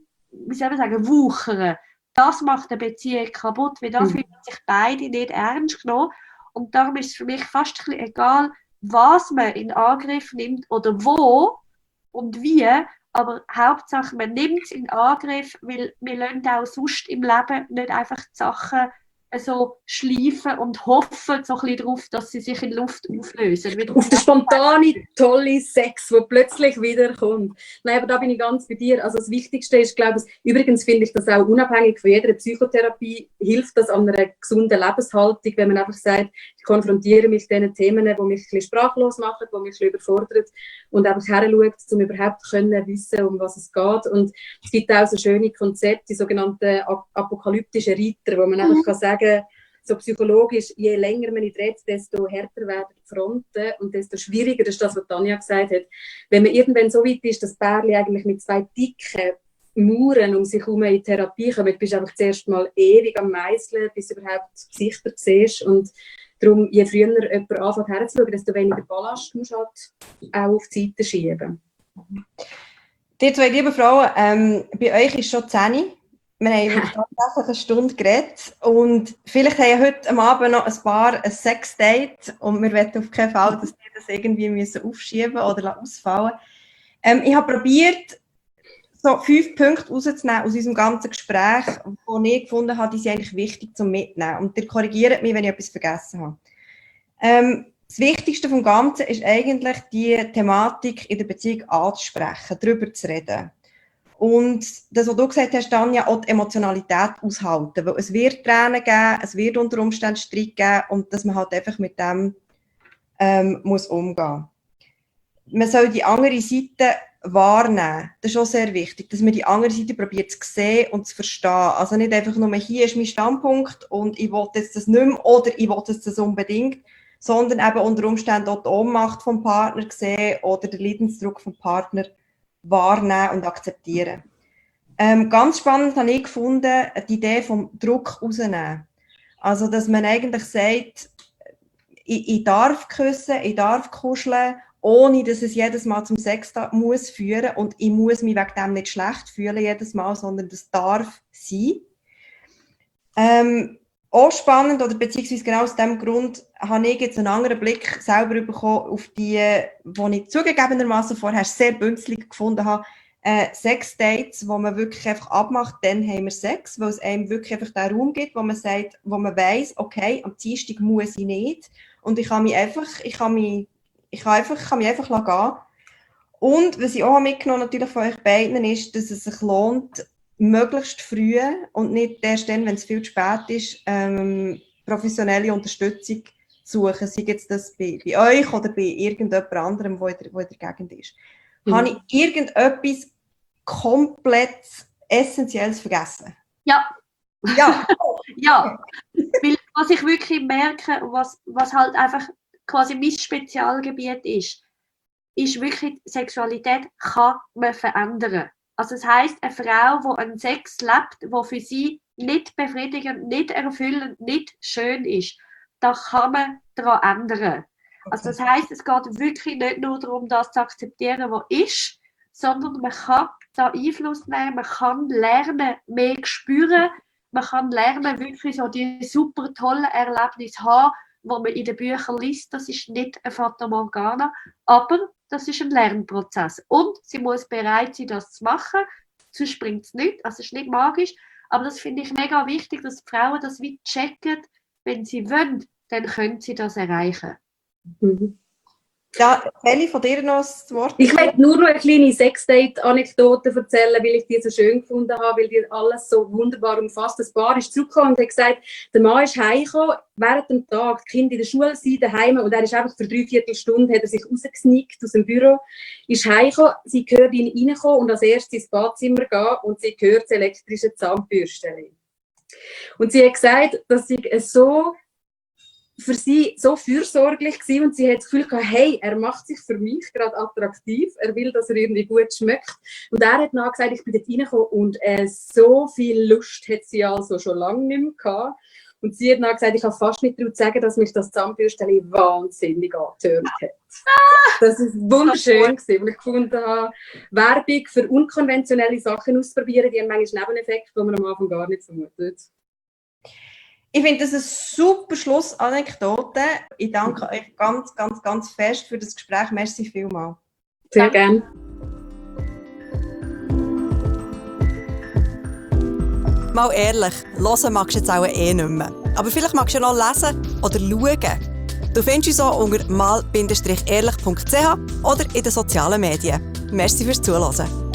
wie soll man sagen, wuchern. Das macht eine Beziehung kaputt, weil da Mhm. fühlen sich beide nicht ernst genommen. Und darum ist es für mich fast ein bisschen egal, was man in Angriff nimmt oder wo und wie, aber Hauptsache, man nimmt es in Angriff, weil wir lassen auch sonst im Leben nicht einfach die Sachen so schleifen und hoffen so ein bisschen darauf, dass sie sich in Luft auflösen. Weil Auf den spontanen, tollen Sex, der plötzlich wiederkommt. Nein, aber da bin ich ganz bei dir. Also das Wichtigste ist, glaube ich, übrigens finde ich das auch unabhängig von jeder Psychotherapie, hilft das an einer gesunden Lebenshaltung, wenn man einfach sagt, ich konfrontiere mich mit diesen Themen, die mich ein bisschen sprachlos machen, die mich ein bisschen überfordern und einfach heranschaut, um überhaupt können wissen, um was es geht. Und es gibt auch so schöne Konzepte, die sogenannten apokalyptischen Reiter, wo man einfach mhm. kann sagen, so psychologisch, je länger man nicht redet, desto härter werden die Fronten und desto schwieriger, das ist das, was Tanja gesagt hat. Wenn man irgendwann so weit ist, dass Pärchen eigentlich mit zwei dicken Mauern um sich herum in Therapie kommen, bist du einfach zuerst mal ewig am Meißeln, bis du überhaupt Gesichter siehst. Und darum, je früher jemand anfängt herzuschauen, desto weniger Ballast musst du halt auch auf die Seite schieben. Die zwei lieben Frauen, ähm, bei euch ist schon zehn. Wir haben tatsächlich eine Stunde geredet und vielleicht haben wir heute am Abend noch ein paar ein Sex-Date und wir wollen auf keinen Fall, dass die das irgendwie müssen aufschieben oder ausfallen. Ähm, ich habe probiert, so fünf Punkte rauszunehmen aus unserem ganzen Gespräch, die ich gefunden habe, die sind eigentlich wichtig zum Mitnehmen. Und ihr korrigiert mich, wenn ich etwas vergessen habe. Ähm, das Wichtigste vom Ganzen ist eigentlich, die Thematik in der Beziehung anzusprechen, darüber zu reden. Und das, was du gesagt hast, Tanja, auch die Emotionalität aushalten. Weil es wird Tränen geben, es wird unter Umständen Streit geben und dass man halt einfach mit dem ähm, muss umgehen. Man soll die andere Seite wahrnehmen. Das ist auch sehr wichtig, dass man die andere Seite probiert zu sehen und zu verstehen. Also nicht einfach nur, hier ist mein Standpunkt und ich will jetzt das nicht mehr oder ich will das unbedingt, sondern eben unter Umständen auch die Ohnmacht vom Partner sehen oder den Leidensdruck vom Partner wahrnehmen und akzeptieren. Ähm, ganz spannend habe ich gefunden, die Idee vom Druck rausnehmen. Also, dass man eigentlich sagt, ich, ich darf küssen, ich darf kuscheln, ohne dass es jedes Mal zum Sex da muss führen und ich muss mich wegen dem nicht schlecht fühlen jedes Mal, sondern das darf sein. Ähm, auch spannend, oder beziehungsweise genau aus diesem Grund, habe ich jetzt einen anderen Blick selber bekommen auf die, die ich zugegebenermaßen vorher sehr bünzlig gefunden habe, äh, Sex-Dates, wo man wirklich einfach abmacht, dann haben wir Sex, weil es einem wirklich einfach den Raum gibt, wo man sagt, wo man weiss, okay, am Dienstag muss ich nicht und ich kann mich einfach, ich kann mich, ich kann einfach, ich kann mich einfach gehen. Und was ich auch mitgenommen natürlich von euch beiden ist, dass es sich lohnt, möglichst früh und nicht erst dann, wenn es viel zu spät ist, ähm, professionelle Unterstützung zu suchen. Sei jetzt das bei, bei euch oder bei irgendjemand anderem, der in, in der Gegend ist. Mhm. Habe ich irgendetwas komplett Essentielles vergessen? Ja. Ja. Ja. Weil was ich wirklich merke, was, was halt einfach quasi mein Spezialgebiet ist, ist wirklich, Sexualität kann man verändern. Also das heisst, eine Frau, die einen Sex lebt, der für sie nicht befriedigend, nicht erfüllend, nicht schön ist, da kann man daran ändern. Okay. Also das heisst, es geht wirklich nicht nur darum, das zu akzeptieren, was ist, sondern man kann da Einfluss nehmen, man kann lernen, mehr spüren, man kann lernen, wirklich so die super tollen Erlebnisse haben, die man in den Büchern liest. Das ist nicht ein Fata Morgana, aber das ist ein Lernprozess. Und sie muss bereit sein, das zu machen, sonst bringt es nichts. Also es ist nicht magisch, aber das finde ich mega wichtig, dass die Frauen das wie checken, wenn sie wollen, dann können sie das erreichen. Mhm. Ja, Kelly, von dir noch das Wort? Ich möchte nur noch eine kleine Sex-Date-Anekdote erzählen, weil ich die so schön gefunden habe, weil die alles so wunderbar umfasst. Das Paar ist zurückgekommen und hat gesagt, der Mann ist heimgekommen, während dem Tag, die Kinder in der Schule sind, daheim, und er ist einfach für drei Viertelstunden, hat er sich rausgesneakt aus dem Büro, ist heimgekommen, sie hört ihn reinkommen und als erstes ins Badzimmer gehen und sie hört das elektrische Zahnbürstchen. Und sie hat gesagt, dass sie so für sie so fürsorglich gewesen und sie hat das Gefühl gehabt, hey, er macht sich für mich gerade attraktiv, er will, dass er irgendwie gut schmeckt. Und er hat nachher gesagt, ich bin dort reingekommen und äh, so viel Lust hat sie also schon lange nicht mehr gehabt. Und sie hat dann gesagt, ich habe fast nicht traut zu sagen, dass mich das Zahnbürstchen wahnsinnig angetörnt hat. Das war wunderschön, weil ich gefunden habe, Werbung für unkonventionelle Sachen ausprobieren, die haben manchmal Nebeneffekte, die man am Anfang gar nicht vermutet. Ich finde das eine super Schlussanekdote. Ich danke euch ganz, ganz, ganz fest für das Gespräch. Merci vielmals. Sehr gerne. Mal ehrlich, hören magst du jetzt auch eh nicht mehr. Aber vielleicht magst du ja noch lesen oder schauen. Du findest uns auch unter mal Bindestrich ehrlich Punkt c h oder in den sozialen Medien. Merci fürs Zuhören.